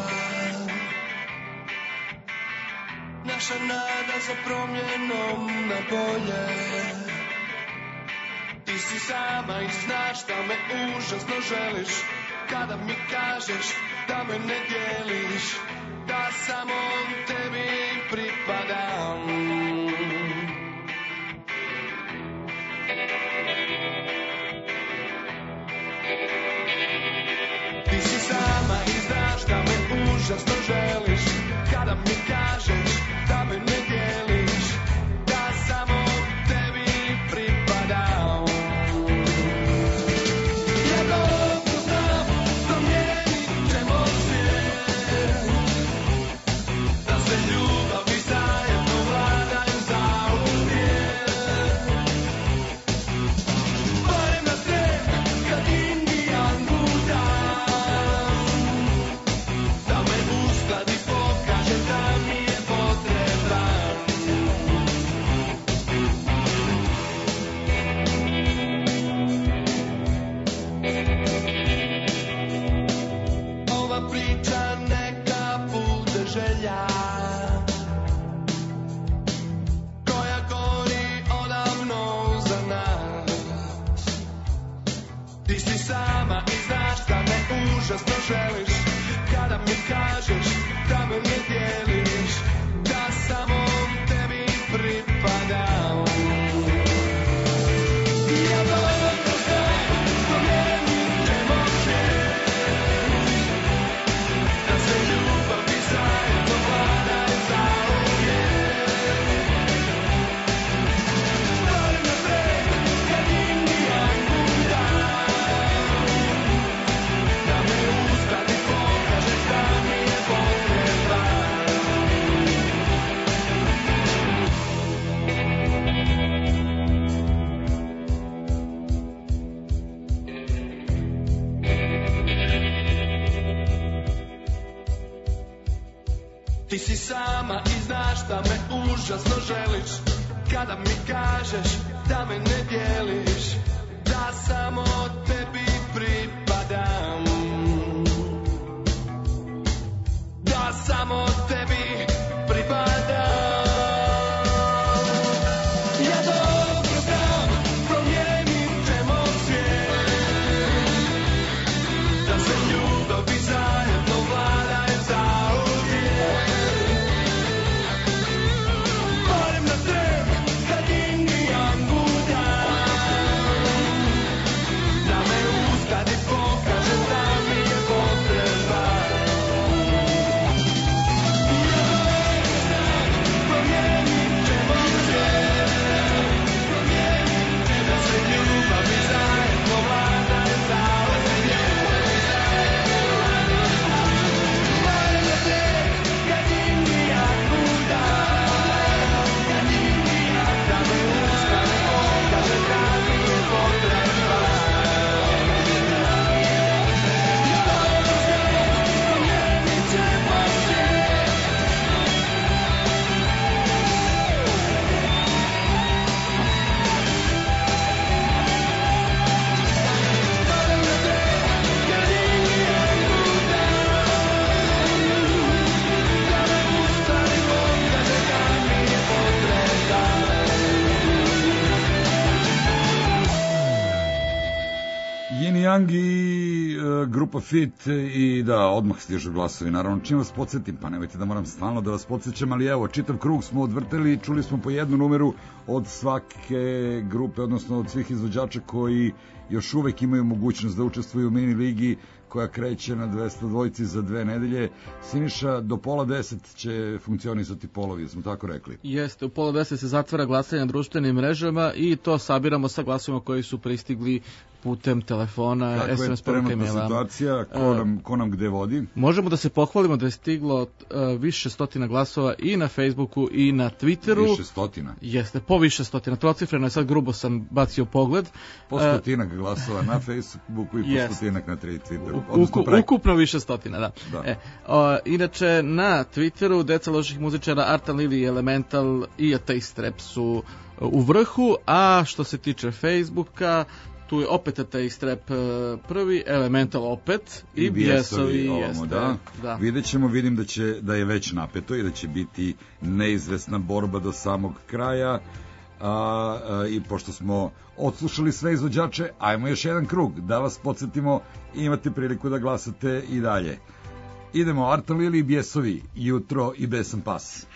S8: naša nada za promjenom na bolje. Ti si sama i znaš da me užasno želiš, kada mi kažeš da me ne dijeliš, da samo tebi pripadam. Ti si sama i znaš da me užasno želiš, kada mi kažeš da me ne dijeliš, da samo tebi pripadam. Ja dobro znam, promijenit ćemo svijet, da se ljubavi zajedno vladaju zauvijek. Barem na tren, kad Indijan budam, da me uskladi, pokaže da mi je potreban. Ova priča neka bude želja, koja gori odavno za nas. Ti si sama i znaš da me užasno želiš, kada mi kažeš da me ne dijeliš, da samo tebi pripadam. Ja dobro znam, promijenit ćemo svijet, da se ljubavi zajedno vladaju zauvijek. Barem na tren, kad Indijan budam, da me uskladi, pokaže da mi je potreban. Ti si sama i znaš da me užasno želiš, kada mi kažeš da me ne dijeliš, da samo tebi pripadam. Da samo tebi pripadam. Ja dobro znam, promijenit ćemo svijet, da se ljubavi zajedno vladaju zauvijek. Barem na tren, kad Indijan budam,
S2: Yin Yang i grupa Fit i da, odmah stižu glasovi. Naravno, čim vas podsjetim, pa nemojte da moram stalno da vas podsjećam, ali evo, čitav krug smo odvrteli, čuli smo po jednu numeru od svake grupe, odnosno od svih izvođača koji još uvek imaju mogućnost da učestvuju u mini ligi koja kreće na 202 za 2 nedelje. Siniša, do 9:30 će funkcionisati polovi, smo tako rekli.
S5: Jeste, u 9:30 se zatvara glasanje na društvenim mrežama i to sabiramo sa glasovima koji su pristigli putem telefona, SMS poruka,
S2: Kakva
S5: e-maila.
S2: je trenutna situacija, ko nam gde vodi?
S5: Možemo da se pohvalimo da je stiglo više stotina glasova i na Facebooku i na Twitteru.
S2: Više stotina?
S5: Jeste, po više stotina. Trocifreno je, sad grubo sam bacio pogled.
S2: Po stotinak glasova na Facebooku i po stotinak na Twitteru.
S5: Ukupno više stotina, da. Inače, na Twitteru Deca loših muzičara, Artan Lili, Elemental i Ateist Rap su u vrhu, a što se tiče Facebooka, tu je opet Ateist Rap prvi, Elemental opet i Bijesovi jeste.
S2: Da. Vidjet ćemo, vidim da je već napeto i da će biti neizvesna borba do samog kraja. I pošto smo odslušali sve izvođače, ajmo još jedan krug da vas podsjetimo, imate priliku da glasate i dalje. Idemo, Artan Lili i Bijesovi, Jutro i Besan pas.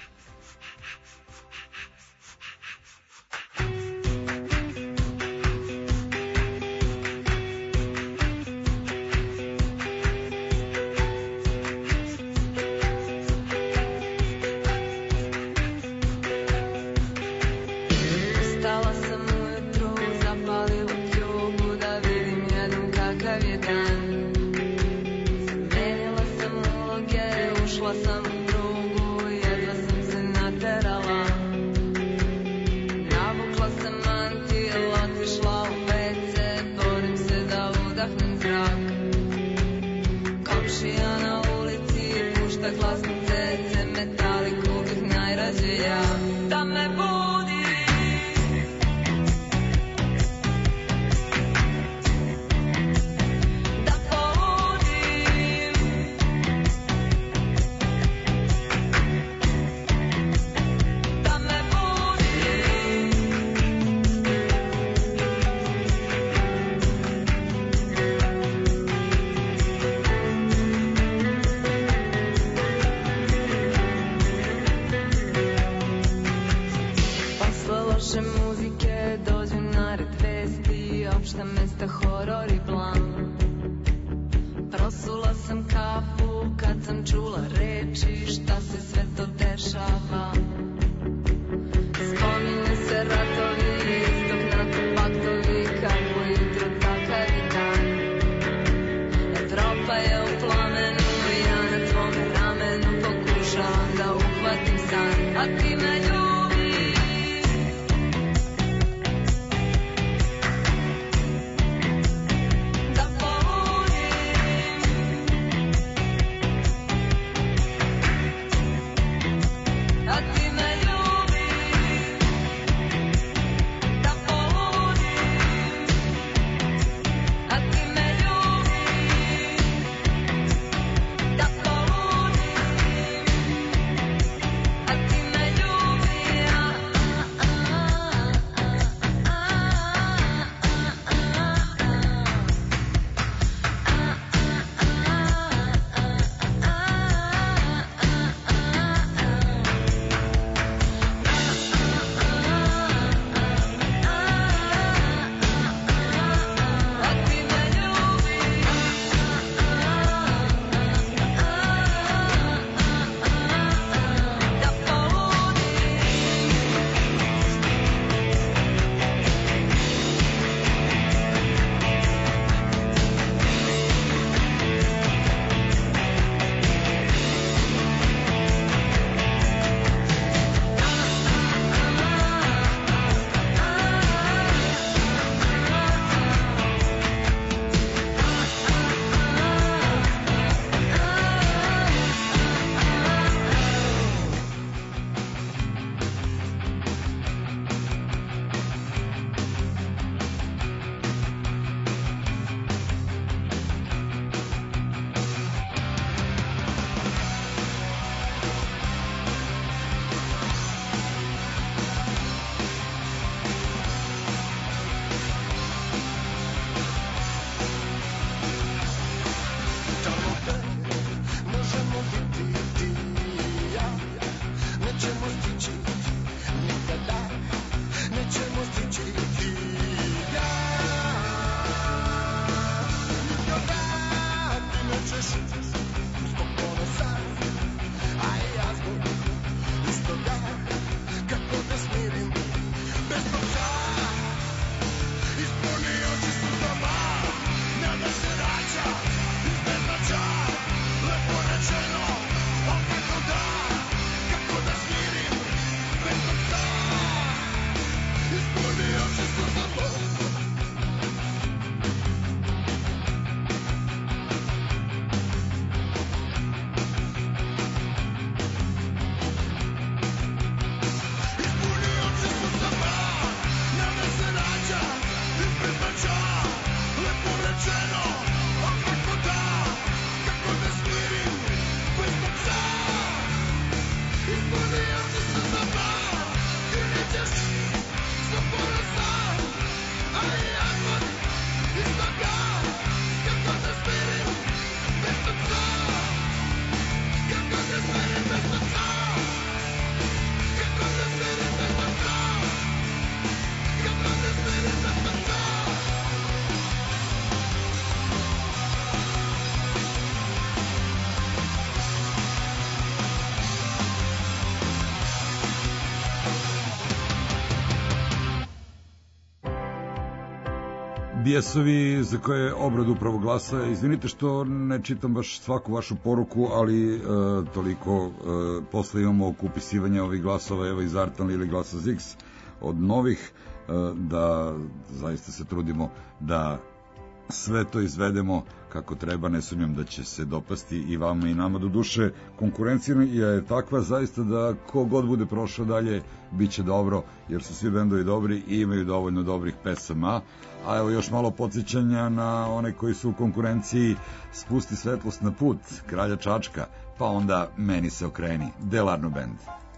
S2: Bijesovi za koje je obradu upravo glasa. Izvinite što ne čitam baš svaku vašu poruku, ali toliko posle imamo oko upisivanja ovih glasova, evo iz Artan ili glasa Zix od novih, da zaista se trudimo da sve to izvedemo kako treba. Ne sumnjam da će se dopasti i vama i nama. Do duše, konkurencija je takva zaista da ko god bude prošao dalje bit će dobro, jer su svi bendovi dobri i imaju dovoljno dobrih pesama. A evo još malo podsjećanja na one koji su u konkurenciji. Spusti svetlost na put, Kralja Čačka, pa onda Meni se okreni, Delarno band.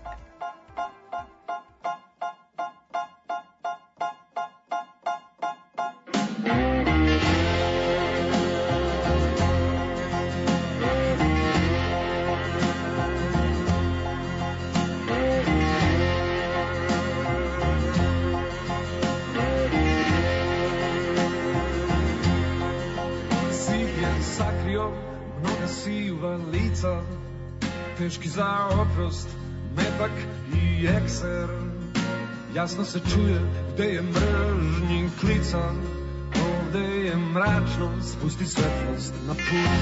S7: Teški za oprost, metak i ekser. Jasno se čuje gde je mržnji klica. Ovde je mračno, spusti svetlost na put.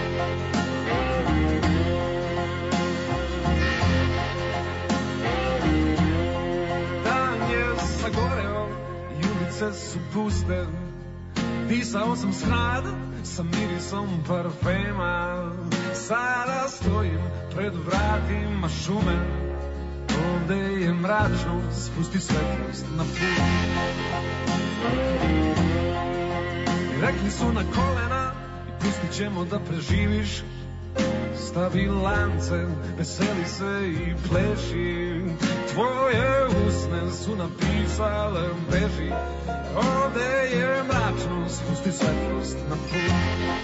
S7: Dan je sagoreo i ulice su puste. Disao sam smrad sa mirisom parfema. Sada stojim pred vratima šume. Ovde je mračno, spusti svetlost na put. Rekli su na kolena i pustit ćemo da preživiš. Stavi lance, veseli se i pleši. Tvoje usne su napisale beži. Ovde je mračno, spusti svetlost na put.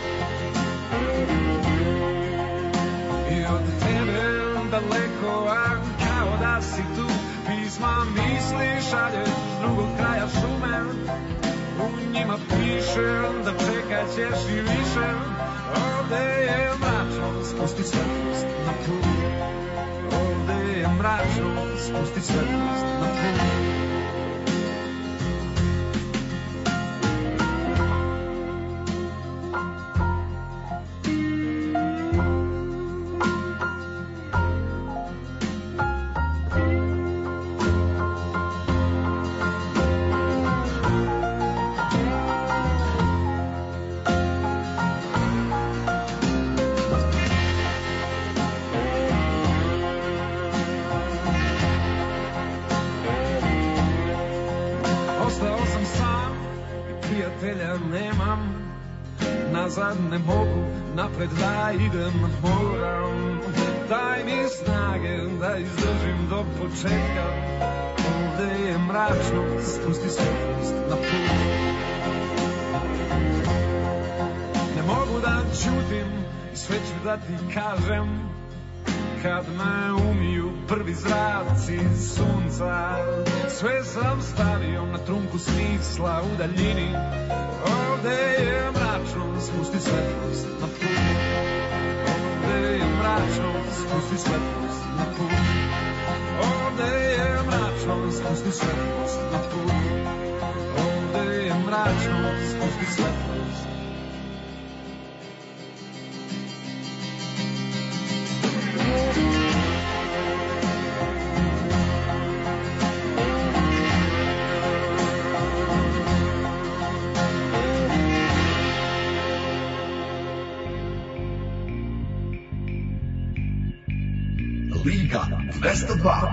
S7: I od tebe daleko, a kao da si tu. Pisma misli šalješ s drugog kraja šume. U njima piše da čekat ćeš i više. Ovde je mračno, spusti svetlost na put. Ovde je mračno, spusti svetlost na put. Ne mogu, napred da idem moram. Daj mi snage da izdržim do početka. Ovde je mračno, spusti svetlost na put. Ne mogu da ćutim i sve ću da ti kažem. Kad me umiju prvi zraci sunca. Sve sam stavio na trunku smisla u daljini. Ovde je mračno, spusti svetlost na put. Ovde je mračno, spusti svetlost na put. Ovde je mračno, spusti svetlost na put. Ovde je mračno, spusti svetlost.
S10: Liga 202.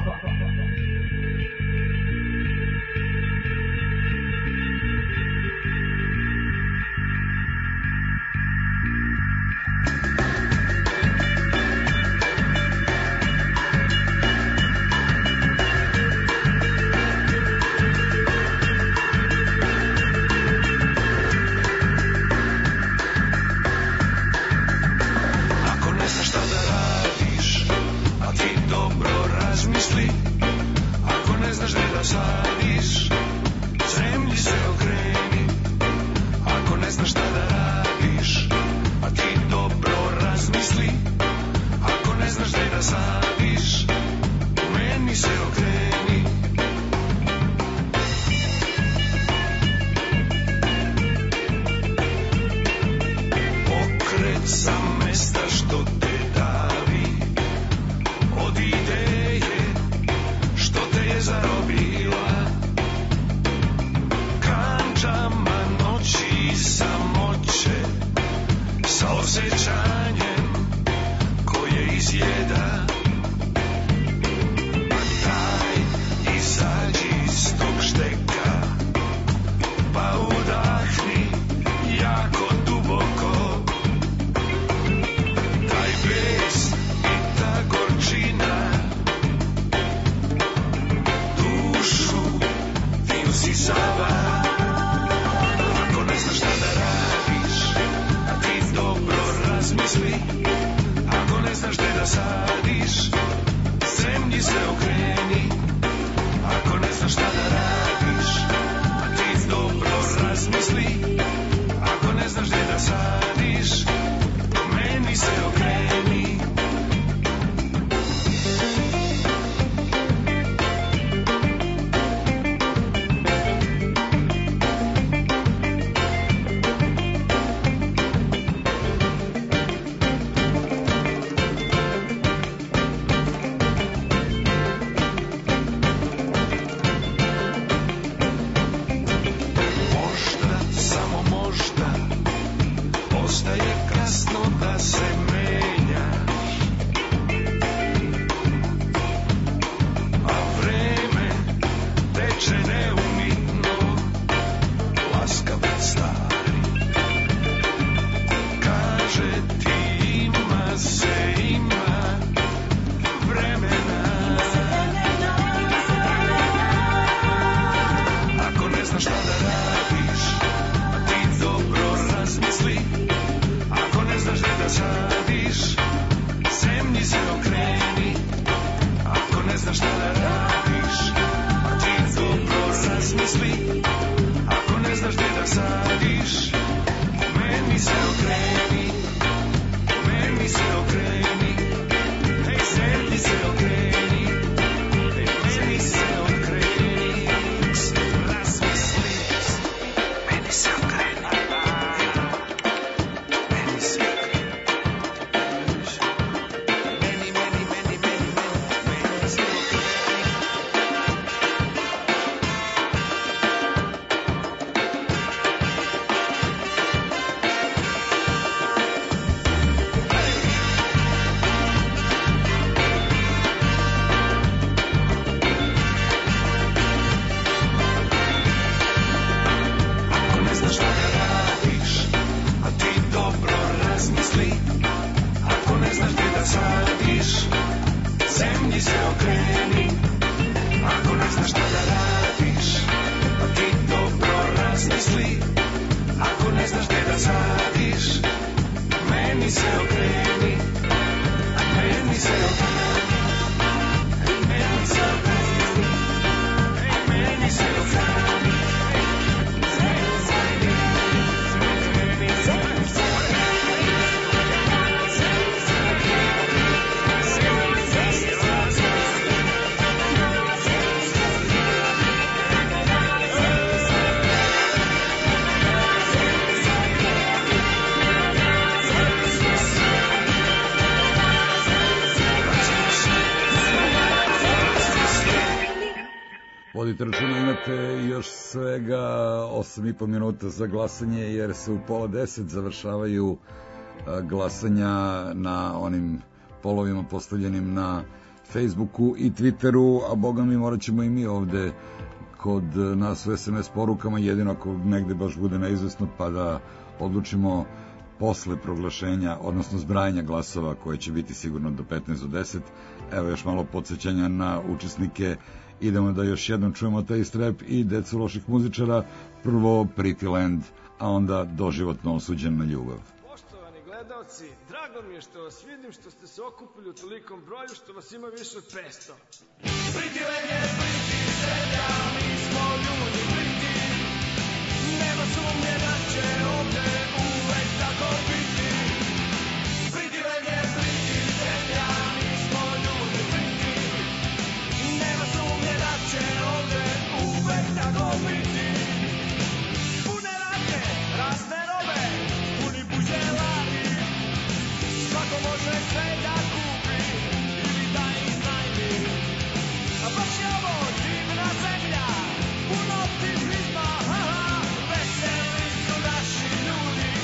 S8: Ako ne znaš šta da radiš, a ti dobro razmisli, razmisli, ako ne znaš gde da sadiš, meni se okreni.
S2: Vodite računa, imate još svega 8,5 minuta za glasanje, jer se u 9:30 završavaju glasanja na onim polovima postavljenim na Facebooku i Twitteru, a boga mi morat ćemo i mi ovde kod nas u SMS porukama, jedino ako negde baš bude neizvesno, pa da odlučimo posle proglašenja, odnosno zbrajanja glasova, koje će biti sigurno do 15:10. Evo još malo podsjećanja na učesnike. Idemo da još jednom čujemo taj strep i Decu loših muzičara, prvo Pretty Land, a onda Doživotno osuđen na ljubav.
S11: Poštovani gledalci, drago mi je što vas vidim, što ste se okupili u tolikom broju, što vas ima više od 500. Pretty Land je Pretty zemlja, mi smo ljudi Pretty, nema sumnje da će ovde uvek tako biti. Pretty Land je Pretty zemlja, mi smo ljudi Pretty, nema sumnje da će ovde uvek tako biti. Pune rake, razne robe, puni buđelari, svako može sve da kupi ili da iznajmi. A baš je ovo divna zemlja, puno optimizma, veseli su naši ljudi.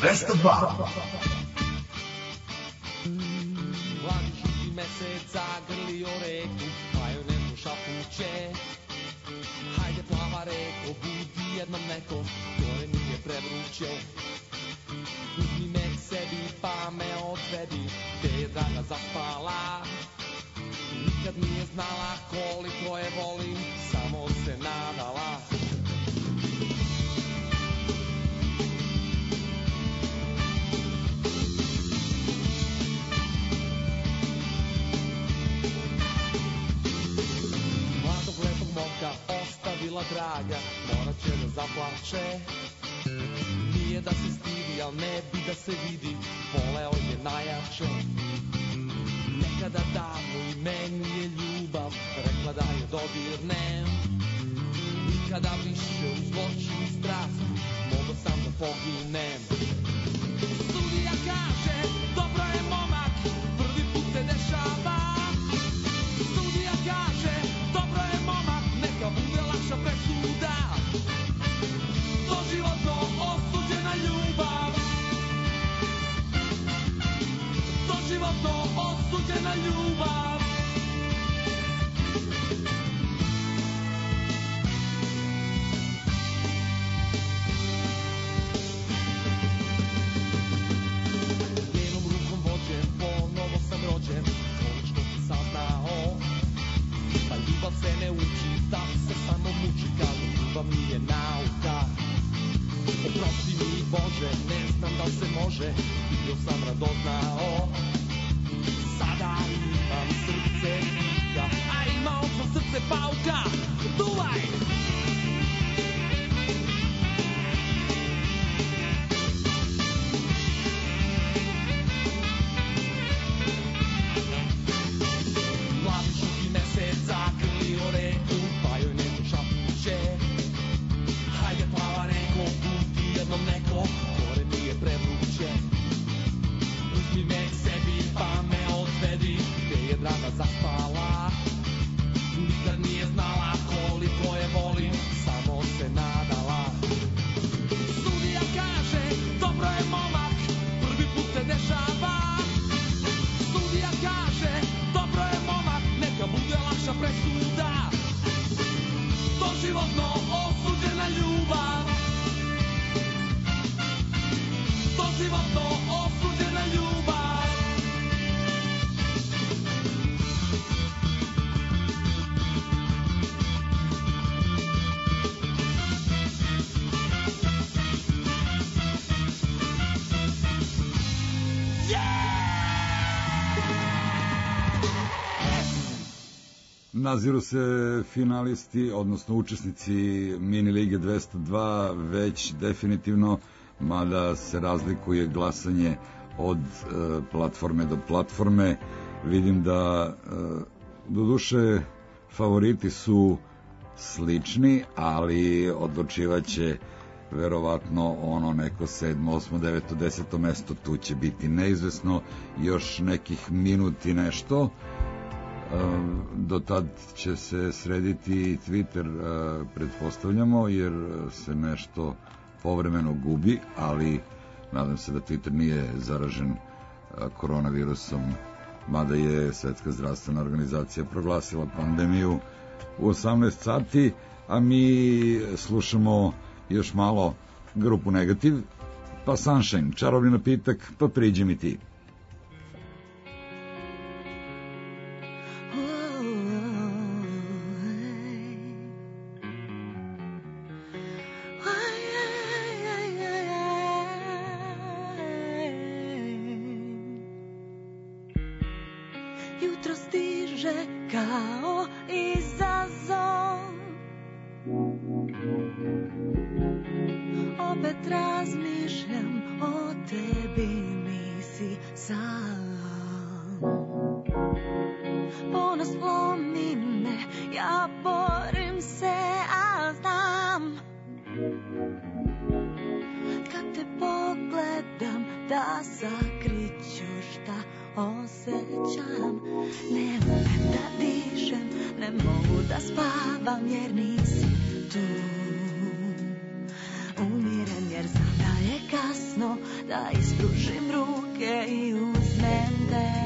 S10: 202.
S12: Mladi žuti mesec zagrlio reku, pa joj neko šapuće. Hajde plava reko, budi jednom neko, gore mi je prevruće. Uzmi me k sebi pa me odvedi, gde je draga zaspala. Nikad nije znala koliko je volim, samo se nadala. Mladog lepog momka ostavila draga, morat će da zaplače. Nije da se stidi, al ne bi da se vidi, voleo je najjače. Nekada davno i meni je ljubav rekla da je dodirnem. Nikada više u zločinu strast mogo sam da poginem. Sudija kaže, dobro je momak, prvi put se dešava. Sudija kaže, dobro je momak, neka bude lakša presuda. Doživotno osuđena ljubav. Doživotno osuđena ljubav. Njenom rukom vođen, ponovo sam rođen, konačno sam saznao. Pa ljubav se ne uči, da se samo muči, kad ljubav nije nauka. Oprosti mi Bože, ne znam da li se može, bio sam radoznao. Sada imam srce pika, a imao sam srce pauka. Duvaj! Mladi žuti mesec zagrlio reku, pa joj neko šapuće. Hajde plava reko, budi jednom neko, gore mi je prevruće. Uzmi me k sebi pa me odvedi, gde je draga zaspala. Nikad nije znala koliko je volim, samo se nadala. Sudija kaže, dobro je momak, prvi put se dešava. Sudija kaže, dobro je momak, neka bude lakša presuda. Doživotno osuđena ljubav. Doživotno osuđena ljubav.
S2: Naziru se finalisti, odnosno učesnici Mini Lige 202, već definitivno, mada se razlikuje glasanje od platforme do platforme. Vidim da doduše favoriti su slični, ali odlučivaće verovatno ono neko 7., 8., 9., 10. mesto, tu će biti neizvesno još nekih minut i nešto. Do tad će se srediti Twitter, pretpostavljamo, jer se nešto povremeno gubi, ali nadam se da Twitter nije zaražen koronavirusom, mada je Svetska zdravstvena organizacija proglasila pandemiju u 18 sati, a mi slušamo još malo grupu Negativ, pa Sunshine, čarobni napitak, pa priđi mi ti.
S6: Jutro stiže kao izazov, opet razmišljam o tebi, nisi sam. Ponos lomi me, ja borim se, a znam kad te pogledam da sakriću šta osjećam. Ne umem da dišem, ne mogu da spavam jer nisi tu. Umirem jer znam da je kasno. kasno da ispružim ruke i uzmem te.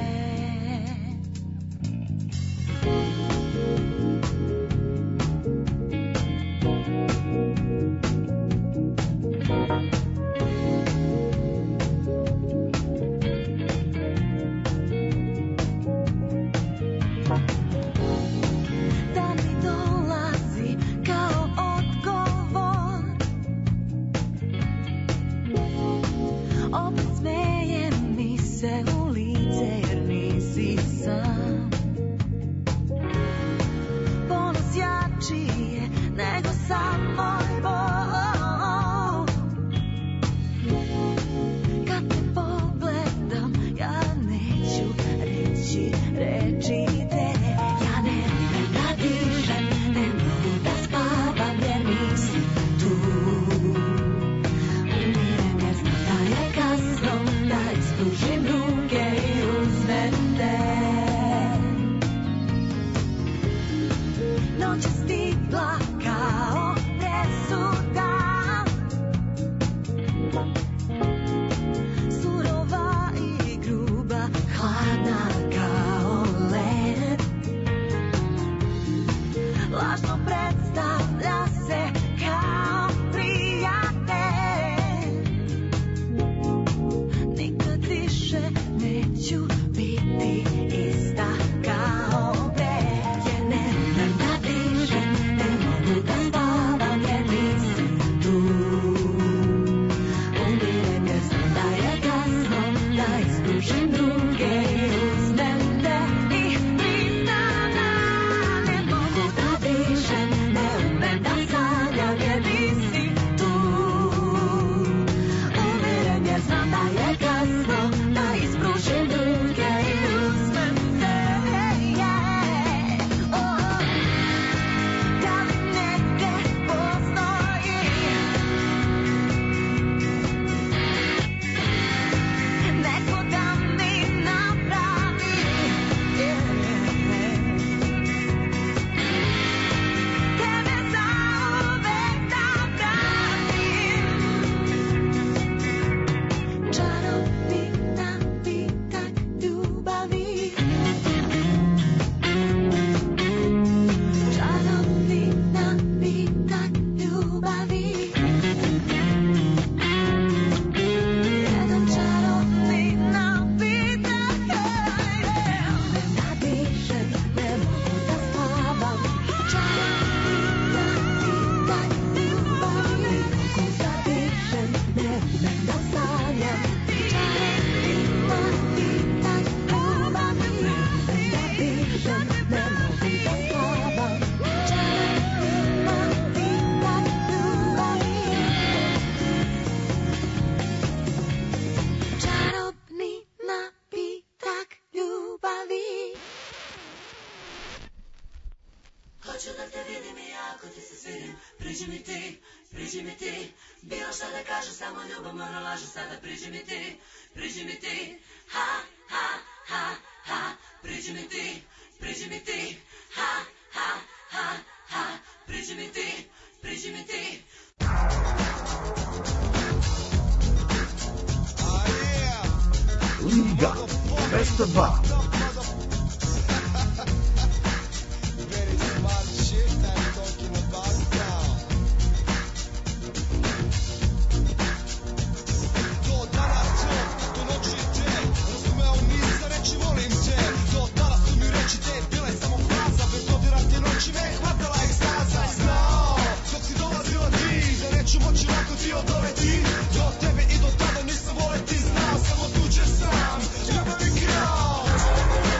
S10: Liga 202.
S8: Do tebe i do tada nisam voleti, znao samo tuđe sam. Ljubav i krao.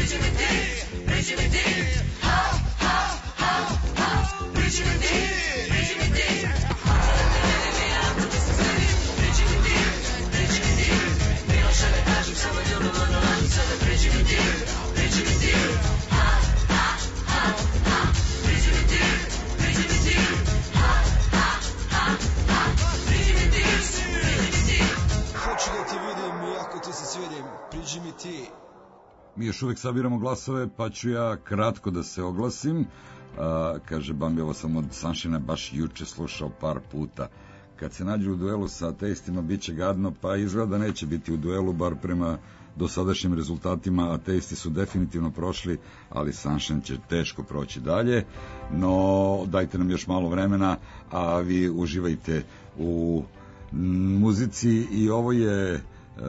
S2: Mi još uvek sabiramo glasove, pa ću ja kratko da se oglasim. Kaže Bambi, ovo sam od Sunshine baš juče slušao par puta. Kad se nađu u duelu sa ateistima, bit će gadno, pa izgleda neće biti u duelu, bar prema dosadašnjim rezultatima. Ateisti su definitivno prošli, ali Sunshine će teško proći dalje. No, dajte nam još malo vremena, a vi uživajte u muzici i ovo je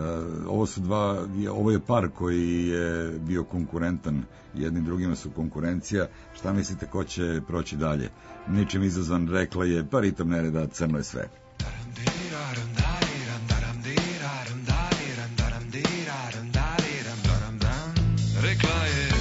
S2: par koji je bio konkurentan, jedni drugima su konkurencija. Šta mislite ko će proći dalje? Ničim izazvan, rekla je, pa ritam nereda, crno je sve.
S8: Rekla je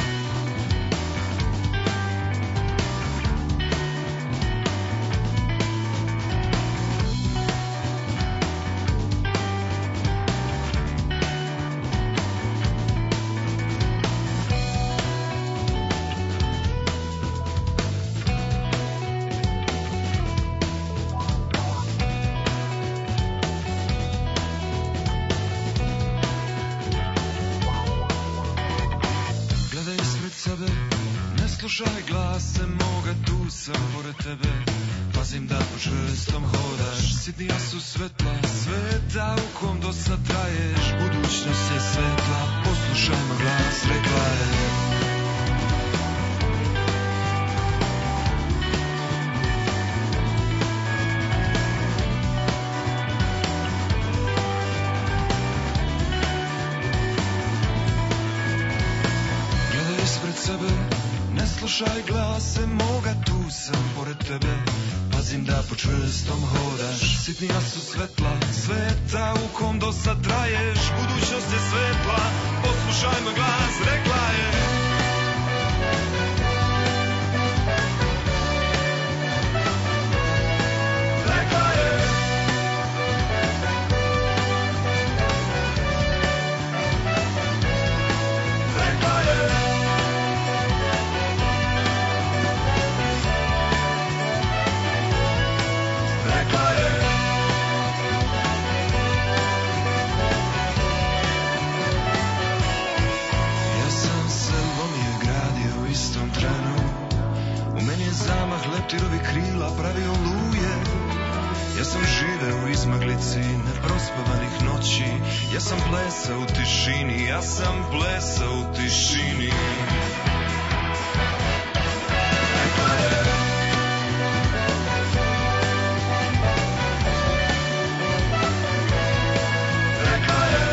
S8: slušaj glase moga, tu sam pored tebe. Pazim da po čvrstom hodaš, sitnija su svetla sveta u kom do sad traješ. Budućnost je svetla, poslušaj moj glas, rekla je. Gledaj ispred sebe, ne slušaj glase moga, tu sam pored tebe. Pazim da po čvrstom hodaš, sitnija su svetla sveta u kom do sad traješ. Budućnost je svetla, poslušaj moj glas, rekla je. Rekla je. Rekla je. Zamah leptirovi krila pravi oluje. Ja sam živeo u izmaglici neprospavanih noći. Ja sam plesao u tišini, ja sam plesao u tišini. Rekla je. Rekla je.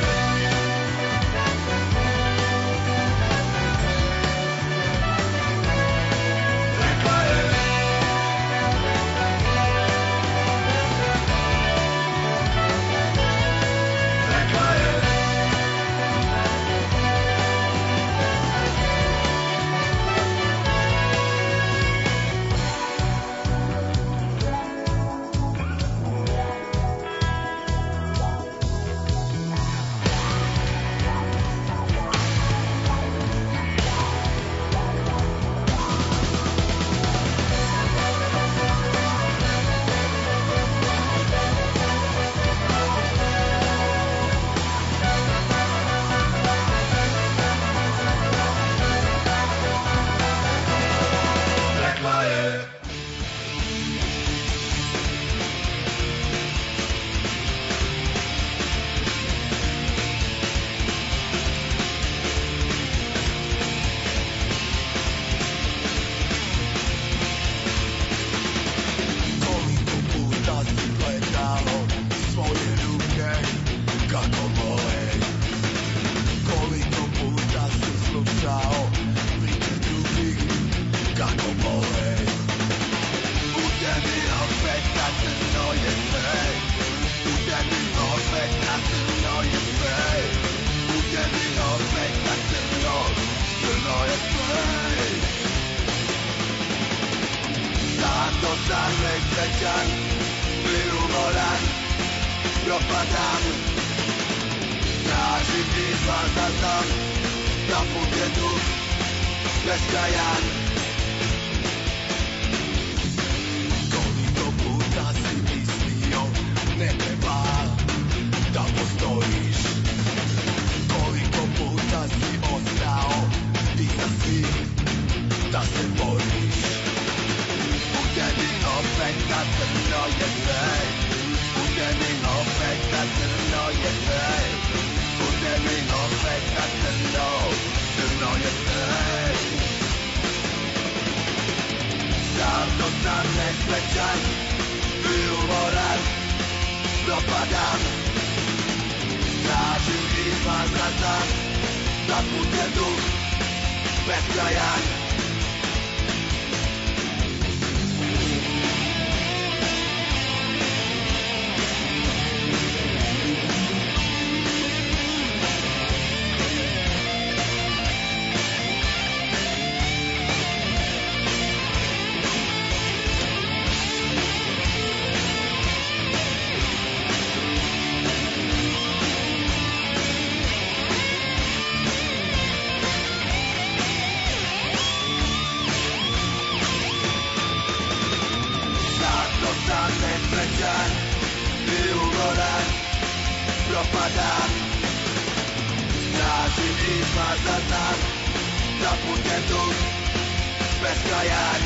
S1: sam, nesrećan ljubomoran, propadam. Tražim izlaz da znam da put je dug, beskrajan. Koliko puta si mislio ne treba da postojiš, koliko puta si ostao ti sa svim da se boriš. Bude mi opet kad crno je sve, bude mi opet kad crno je sve, bude mi opet kad crno je sve. Davno sam nesrećan i umoran, propadam. Tražim izlaz da znam da put je dug, beskrajan. Nesrećan i umoran, propadam. Tražim izlaz da znam da put je dug, beskrajan.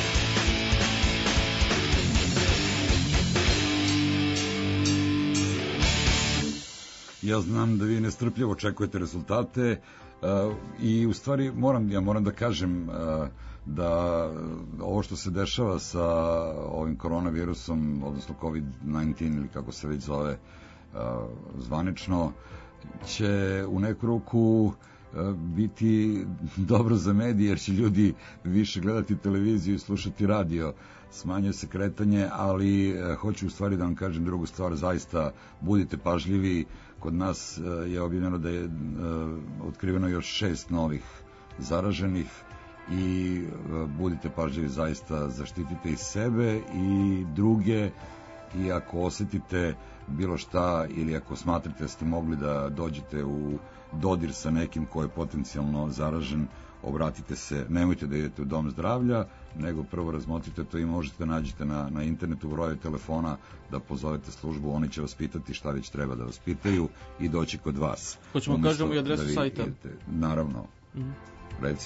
S2: Ja znam da vi nestrpljivo očekujete rezultate i u stvari moram da kažem da ovo što se dešava sa ovim koronavirusom, odnosno COVID-19 ili kako se već zove zvanično, će u neku ruku biti dobro za medije, jer će ljudi više gledati televiziju i slušati radio. Smanjuje se kretanje, ali hoću u stvari da vam kažem drugu stvar, zaista budite pažljivi. Kod nas je objavljeno da je otkriveno još 6 novih zaraženih i budite pažljivi, zaista zaštitite i sebe i druge, i ako osetite bilo šta ili ako smatrate da ste mogli da dođete u dodir sa nekim ko je potencijalno zaražen, obratite se, nemojte da idete u dom zdravlja, nego prvo razmotrite to i možete nađete na internetu broje telefona da pozovete službu, oni će vas pitati šta već treba da vas pitaju i doći kod vas.
S5: Hoćemo kažemo i adresu sajta.
S2: Naravno. Reci.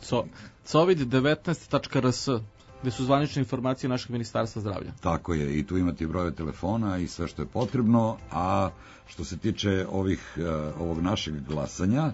S5: covid19.rs, gde su zvanične informacije našeg ministarstva zdravlja.
S2: Tako je, i tu imate broje telefona i sve što je potrebno, a što se tiče ovog našeg glasanja,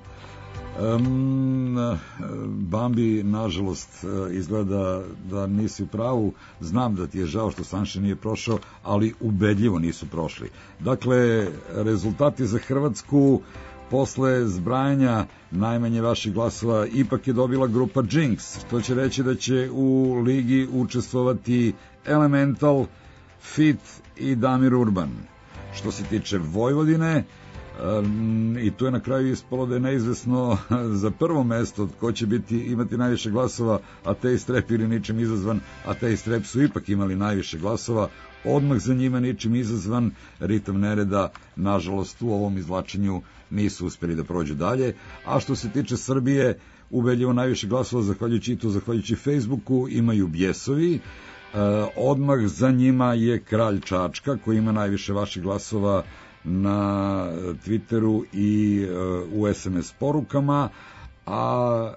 S2: Bambi, nažalost, izgleda da nisi u pravu. Znam da ti je žao što Sanša nije prošao, ali ubedljivo nisu prošli. Dakle, rezultati za Hrvatsku posle zbrajanja najmanje vaših glasova ipak je dobila grupa Jinx, što će reći da će u ligi učestvovati Elemental, Fit i Damir Urban. Što se tiče Vojvodine, i tu je na kraju ispalo da je neizvesno za prvo mesto ko će imati najviše glasova, a Tej Strep ili ničim izazvan, a Tej Strep su ipak imali najviše glasova, odmah za njima ničim izazvan, Ritam nereda, nažalost u ovom izvlačenju nisu uspeli da prođu dalje. A što se tiče Srbije, ubedljivo najviše glasova zahvaljujući Facebooku imaju Bjesovi, odmah za njima je Kralj Čačka koji ima najviše vaših glasova na Twitteru i u SMS porukama, a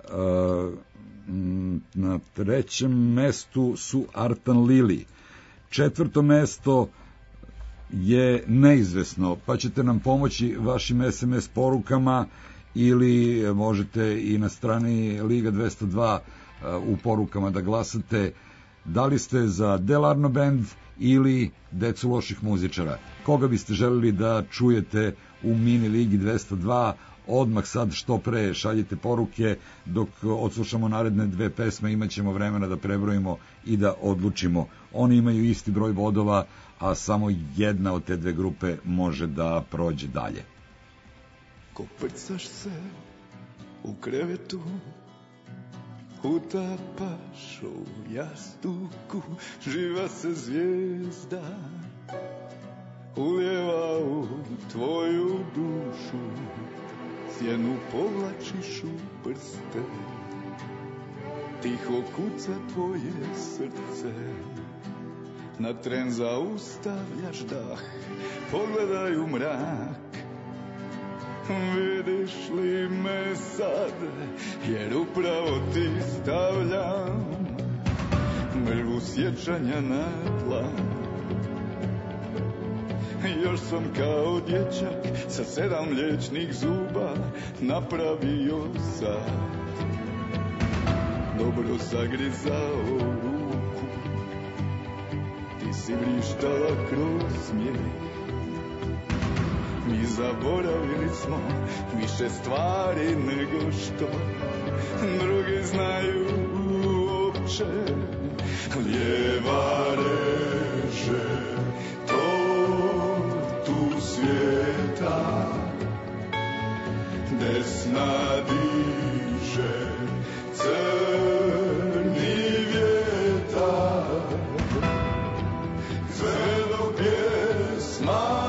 S2: na trećem mestu su Artan Lili. Četvrto mesto je neizvesno, pa ćete nam pomoći vašim SMS porukama ili možete i na strani Liga 202 u porukama da glasate da li ste za Delarno Band ili Decu loših muzičara. Koga biste želeli da čujete u mini Ligi 202? Odmah sad što pre šaljite poruke, dok odslušamo naredne 2 pesme imat ćemo vremena da prebrojimo i da odlučimo. Oni imaju isti broj bodova, a samo jedna od te 2 grupe može da prođe dalje.
S1: Koprcaš se u krevetu,
S4: utapaš u jastuku, živa se zvijezda ulijeva u tvoju dušu, sjenu povlačiš u prste, tiho kuca tvoje srce, na tren zaustavljaš dah, pogledaj u mrak. Vidiš li me sad, jer upravo ti stavljam mrvu sjećanja na tlan. Još sam kao dječak sa 7 mliječnih zuba napravio sad, dobro zagrizao ruku, ti si vrištala kroz smijeh. Mi zaboravili smo više stvari nego što drugi znaju uopće. Lijeva reže tortu svijeta, desna diže crni vjetar, sve do pjesma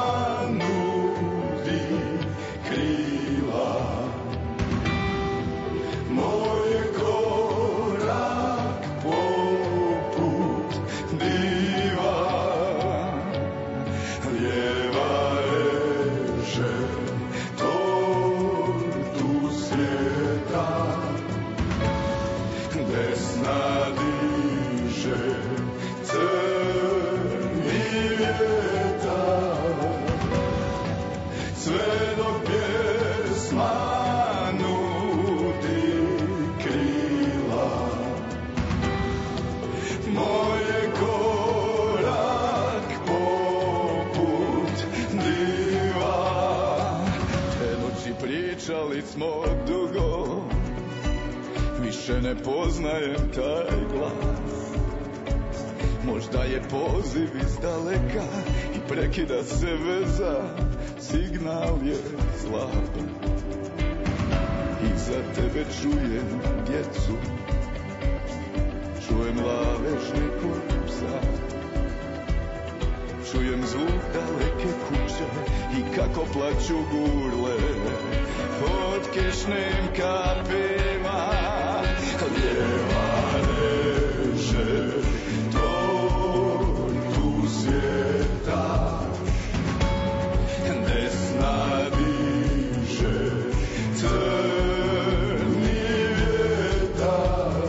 S4: smo dugo, više ne poznajem taj glas. Možda je poziv iz daleka i prekida se veza, signal je slab. I za tebe čujem djecu, čujem lavež nekog psa, čujem zvuk daleke kuće i kako plaću gurle pod kišnim kapima. Lijeva reže tortu svijeta, desna diže crni vjetar,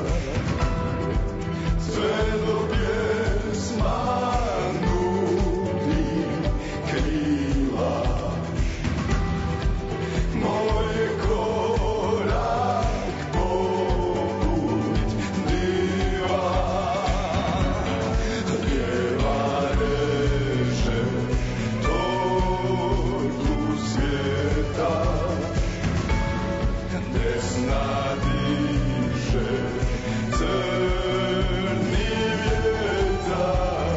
S4: sve do pjesma nudi krila. Moj je korak poput diva, lijeva reže tortu svijeta, desna diže crni vjetar,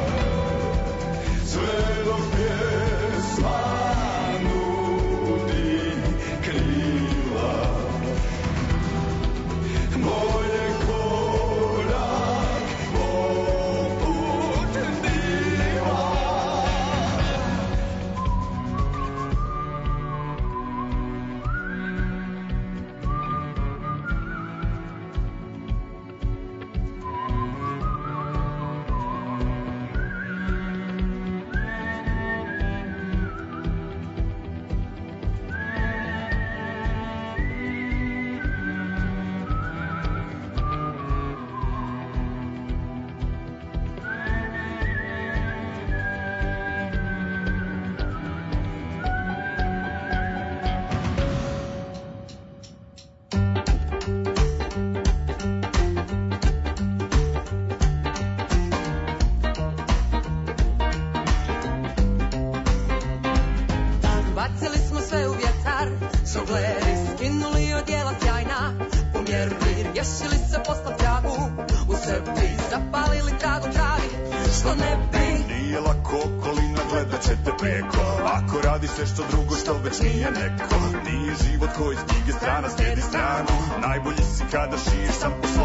S4: sve dok pjesma nudi krila. Moj je korak poput diva.
S9: Bacili smo sve u vjetar, žongleri skinuli odjela sjajna, pomjerili, rješili se posla tragu, u sebi zapalili trag u travi, što ne bi.
S4: Nije lako okolina, gledat će te preko, ako radi sve što drugo što već nije neko. Nije život koji s knjige strana slijedi stranu, najbolji si kada šiješ sam po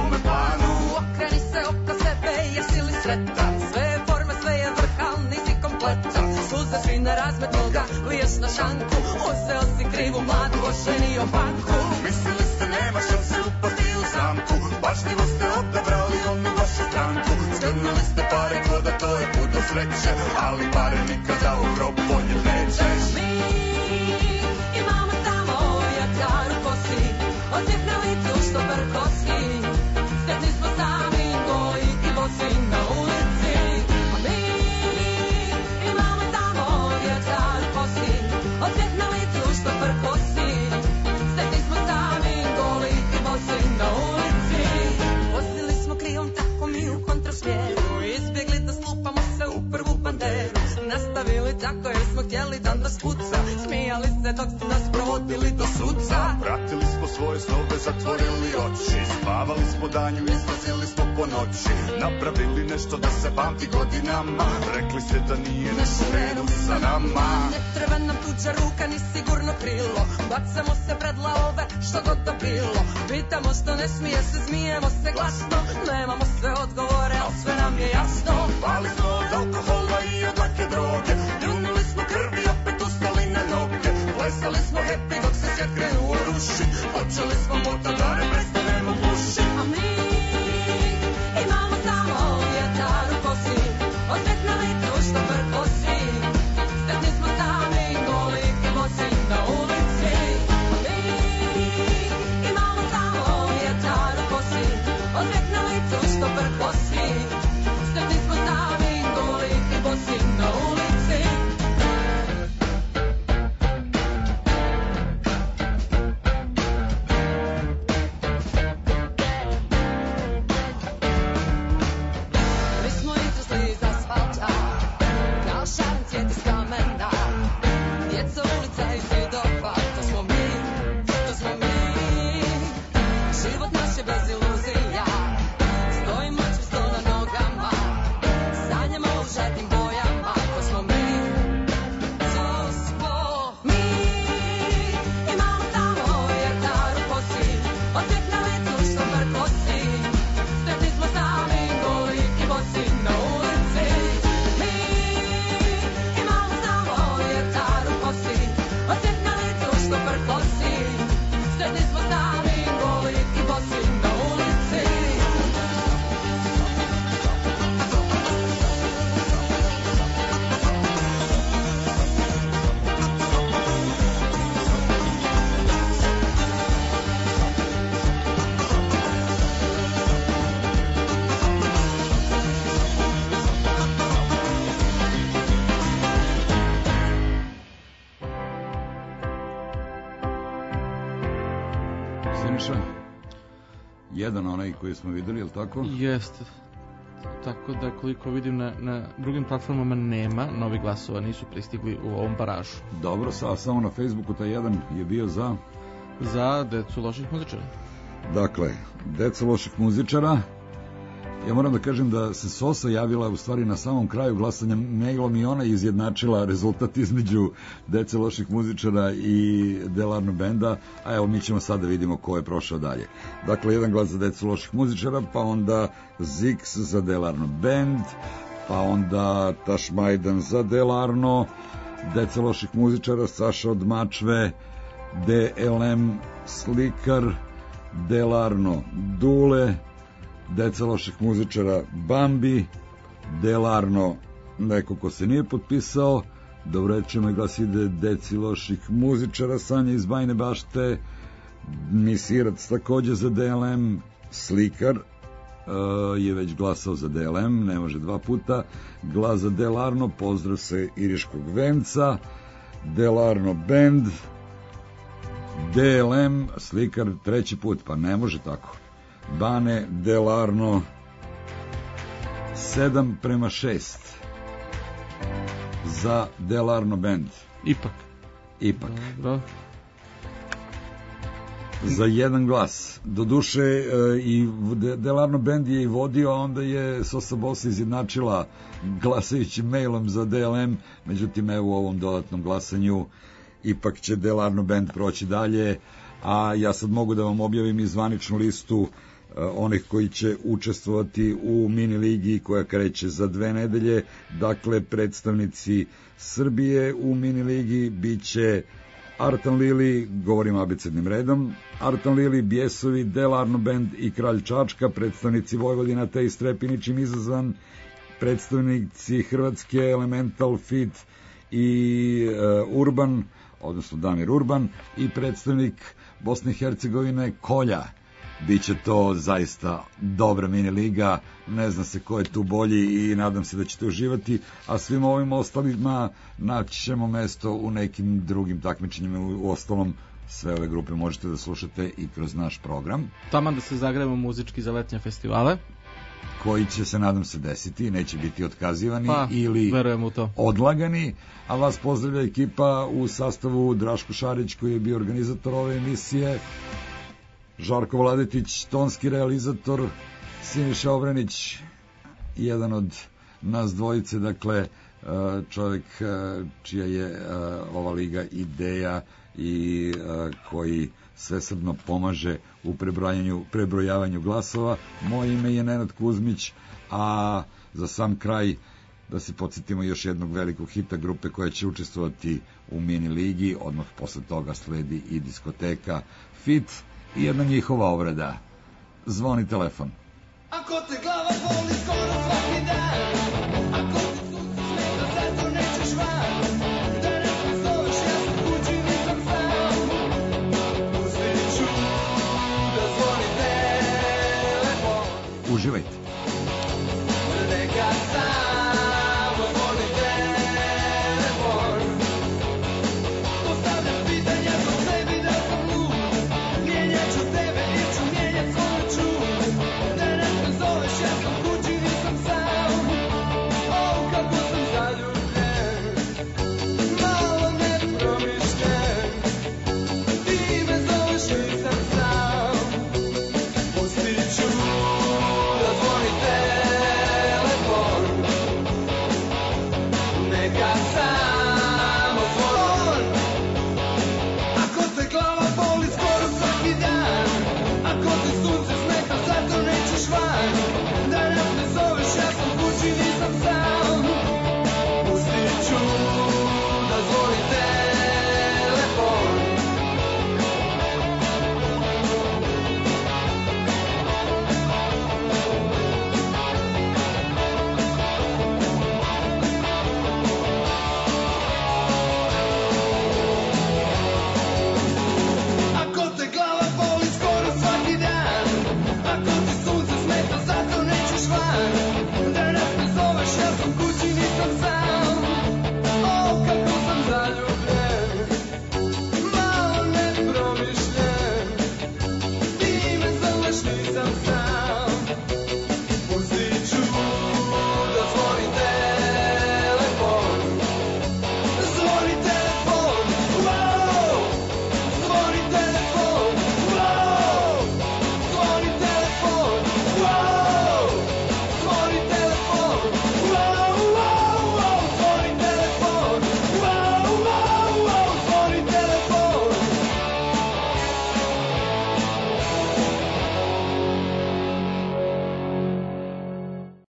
S9: na šanku. Uzeo si krivu mladu, oženio banku.
S4: Mislili ste nema šanse upasti u zamku, pažljivo ste odabrali onu vašu stranku. Skrnuli ste pare ko da to je put do sreće, ali pare nikada u grob ponjet nećeš.
S9: Mi imamo tamo jačaru kosi, osjeh na licu što prkosi. Sretni smo sami koji i bosi na ulici. A mi imamo tamo jačaru kosi, osjeh na licu što prkosi. Sretni smo sami goli i bosi na ulici. Vozili smo krilom tako mi u kontrasmjeru, izbjegli da slupamo se u prvu banderu. Nastavili tako jer smo htjeli da nas puca, smijali se dok su nas provodili do suca.
S4: Pratili smo svoje snove, zatvorili oči, spavali smo danju, izlazili smo po noći. Napravili nešto da se pamti godinama, rekli ste da nije nešto u redu sa nama.
S9: Ne treba nam tuđa ruka ni sigurno krilo, bacamo se pred lavove što god da bilo. Pitamo što ne smije se, smijemo se glasno, nemamo sve odgovore, ali sve nam je jasno.
S4: Pali smo od alkohola i od lake droge, ljunili smo krvi, opet ustali na noge. Plesali smo happy dok se svijet krenuo ruši, počeli smo motor da ne prestanemo puši.
S9: A mi imamo samo vjetar u kosi, osmijeh na licu što prkosi. Sretni smo sami goli i bosi na ulici. A mi imamo samo vjetar u kosi, osmijeh na licu što prkosi. Sretni smo sami goli i bosi na ulici. Mi smo izrasli iz asfalta, kao šaran cvijet iz kamena. Djeca, ulica i zidova, to smo mi, to smo mi. Život naš je bez iluzija, stojimo čvrsto na nogama. Sanjamo u žarkim bojama, to smo mi, to smo mi. Imamo tamo vjetar u kosi, osmijeh na licu što prkosi. Sretni smo sami goli i bosi na ulici. Mi imamo tamo vjetar u kosi, osmijeh na licu što prkosi. Sretni smo sami goli i bosi na ulici.
S2: Siniša, jedan onaj koji smo videli, je li tako?
S5: Jeste. Tako da koliko vidim na drugim platformama nema, novi glasova nisu pristigli u ovom baražu.
S2: Dobro, samo na Facebooku taj jedan je bio
S5: za decu loših muzičara.
S2: Dakle, deca loših muzičara. Ja moram da kažem da se Sosa javila u stvari na samom kraju glasanja mailom i ona izjednačila rezultat između dece loših muzičara i Delarno benda, a evo mi ćemo sad da vidimo ko je prošao dalje. Dakle, jedan glas za decu loših muzičara, pa onda Zix za Delarno bend, pa onda Tašmajdan za Delarno, deca loših muzičara, Saša od Mačve, DLM Slikar, Delarno Dule, deca loših muzičara Bambi, Delarno neko ko se nije potpisao, dobro rečemo i glas ide deci loših muzičara, Sanja iz Bajne Bašte, Misirac takođe za DLM, Slikar je već glasao za DLM, ne može dva puta, glas za Delarno, pozdrav se Iriškog venca, Delarno band, DLM, Slikar treći put, pa ne može tako. Bane, Delarno 7:6 za Delarno band. Ipak.
S5: Dobro.
S2: Za jedan glas. Doduše i Delarno band je i vodio, a onda je Sosa Bosa izjednačila glasajući mailom za DLM, međutim evo u ovom dodatnom glasanju ipak će Delarno band proći dalje, a ja sad mogu da vam objavim i zvaničnu listu onih koji će učestvovati u mini ligi koja kreće za 2 nedelje. Dakle, predstavnici Srbije u mini ligi biće Artan Lili, govorim abecednim redom, Artan Lili, Bjesovi, Del Arno Band i Kralj Čačka, predstavnici Vojvodina Tej Strep i Ničim izazvan, predstavnici Hrvatske Elemental Fit i Urban, odnosno Damir Urban, i predstavnik Bosne i Hercegovine Kolja. Biće to zaista dobra mini liga, ne zna se ko je tu bolji i nadam se da ćete uživati, a svim ovim ostalima naći ćemo mesto u nekim drugim takmičenjima. U ostalom, sve ove grupe možete da slušate i kroz naš program.
S5: Taman da se zagrejemo muzički za letnje festivale,
S2: koji će se, nadam se, desiti, neće biti otkazivani ili
S5: u to.
S2: Odlagani, a vas pozdravlja ekipa u sastavu Draško Šarić, koji je bio organizator ove emisije, Žarko Vladetić, tonski realizator, Siniša Obrenić, jedan od nas dvojice, dakle, čovjek čija je ova liga ideja i koji svesrdno pomaže u prebrojavanju glasova. Moje ime je Nenad Kuzmić, a za sam kraj da se podsjetimo još jednog velikog hita grupe koja će učestvovati u mini ligi, odmah posle toga sledi i diskoteka Fit i jedna njihova obrada. Zvoni telefon.
S8: Ako te glava boli skoro svaki dan, ako ti sunce smeta, zato nećeš van, da ne pozoveš, ja sam kući, nisam sam, pustit ću da zvoni telefon.
S2: Uživajte.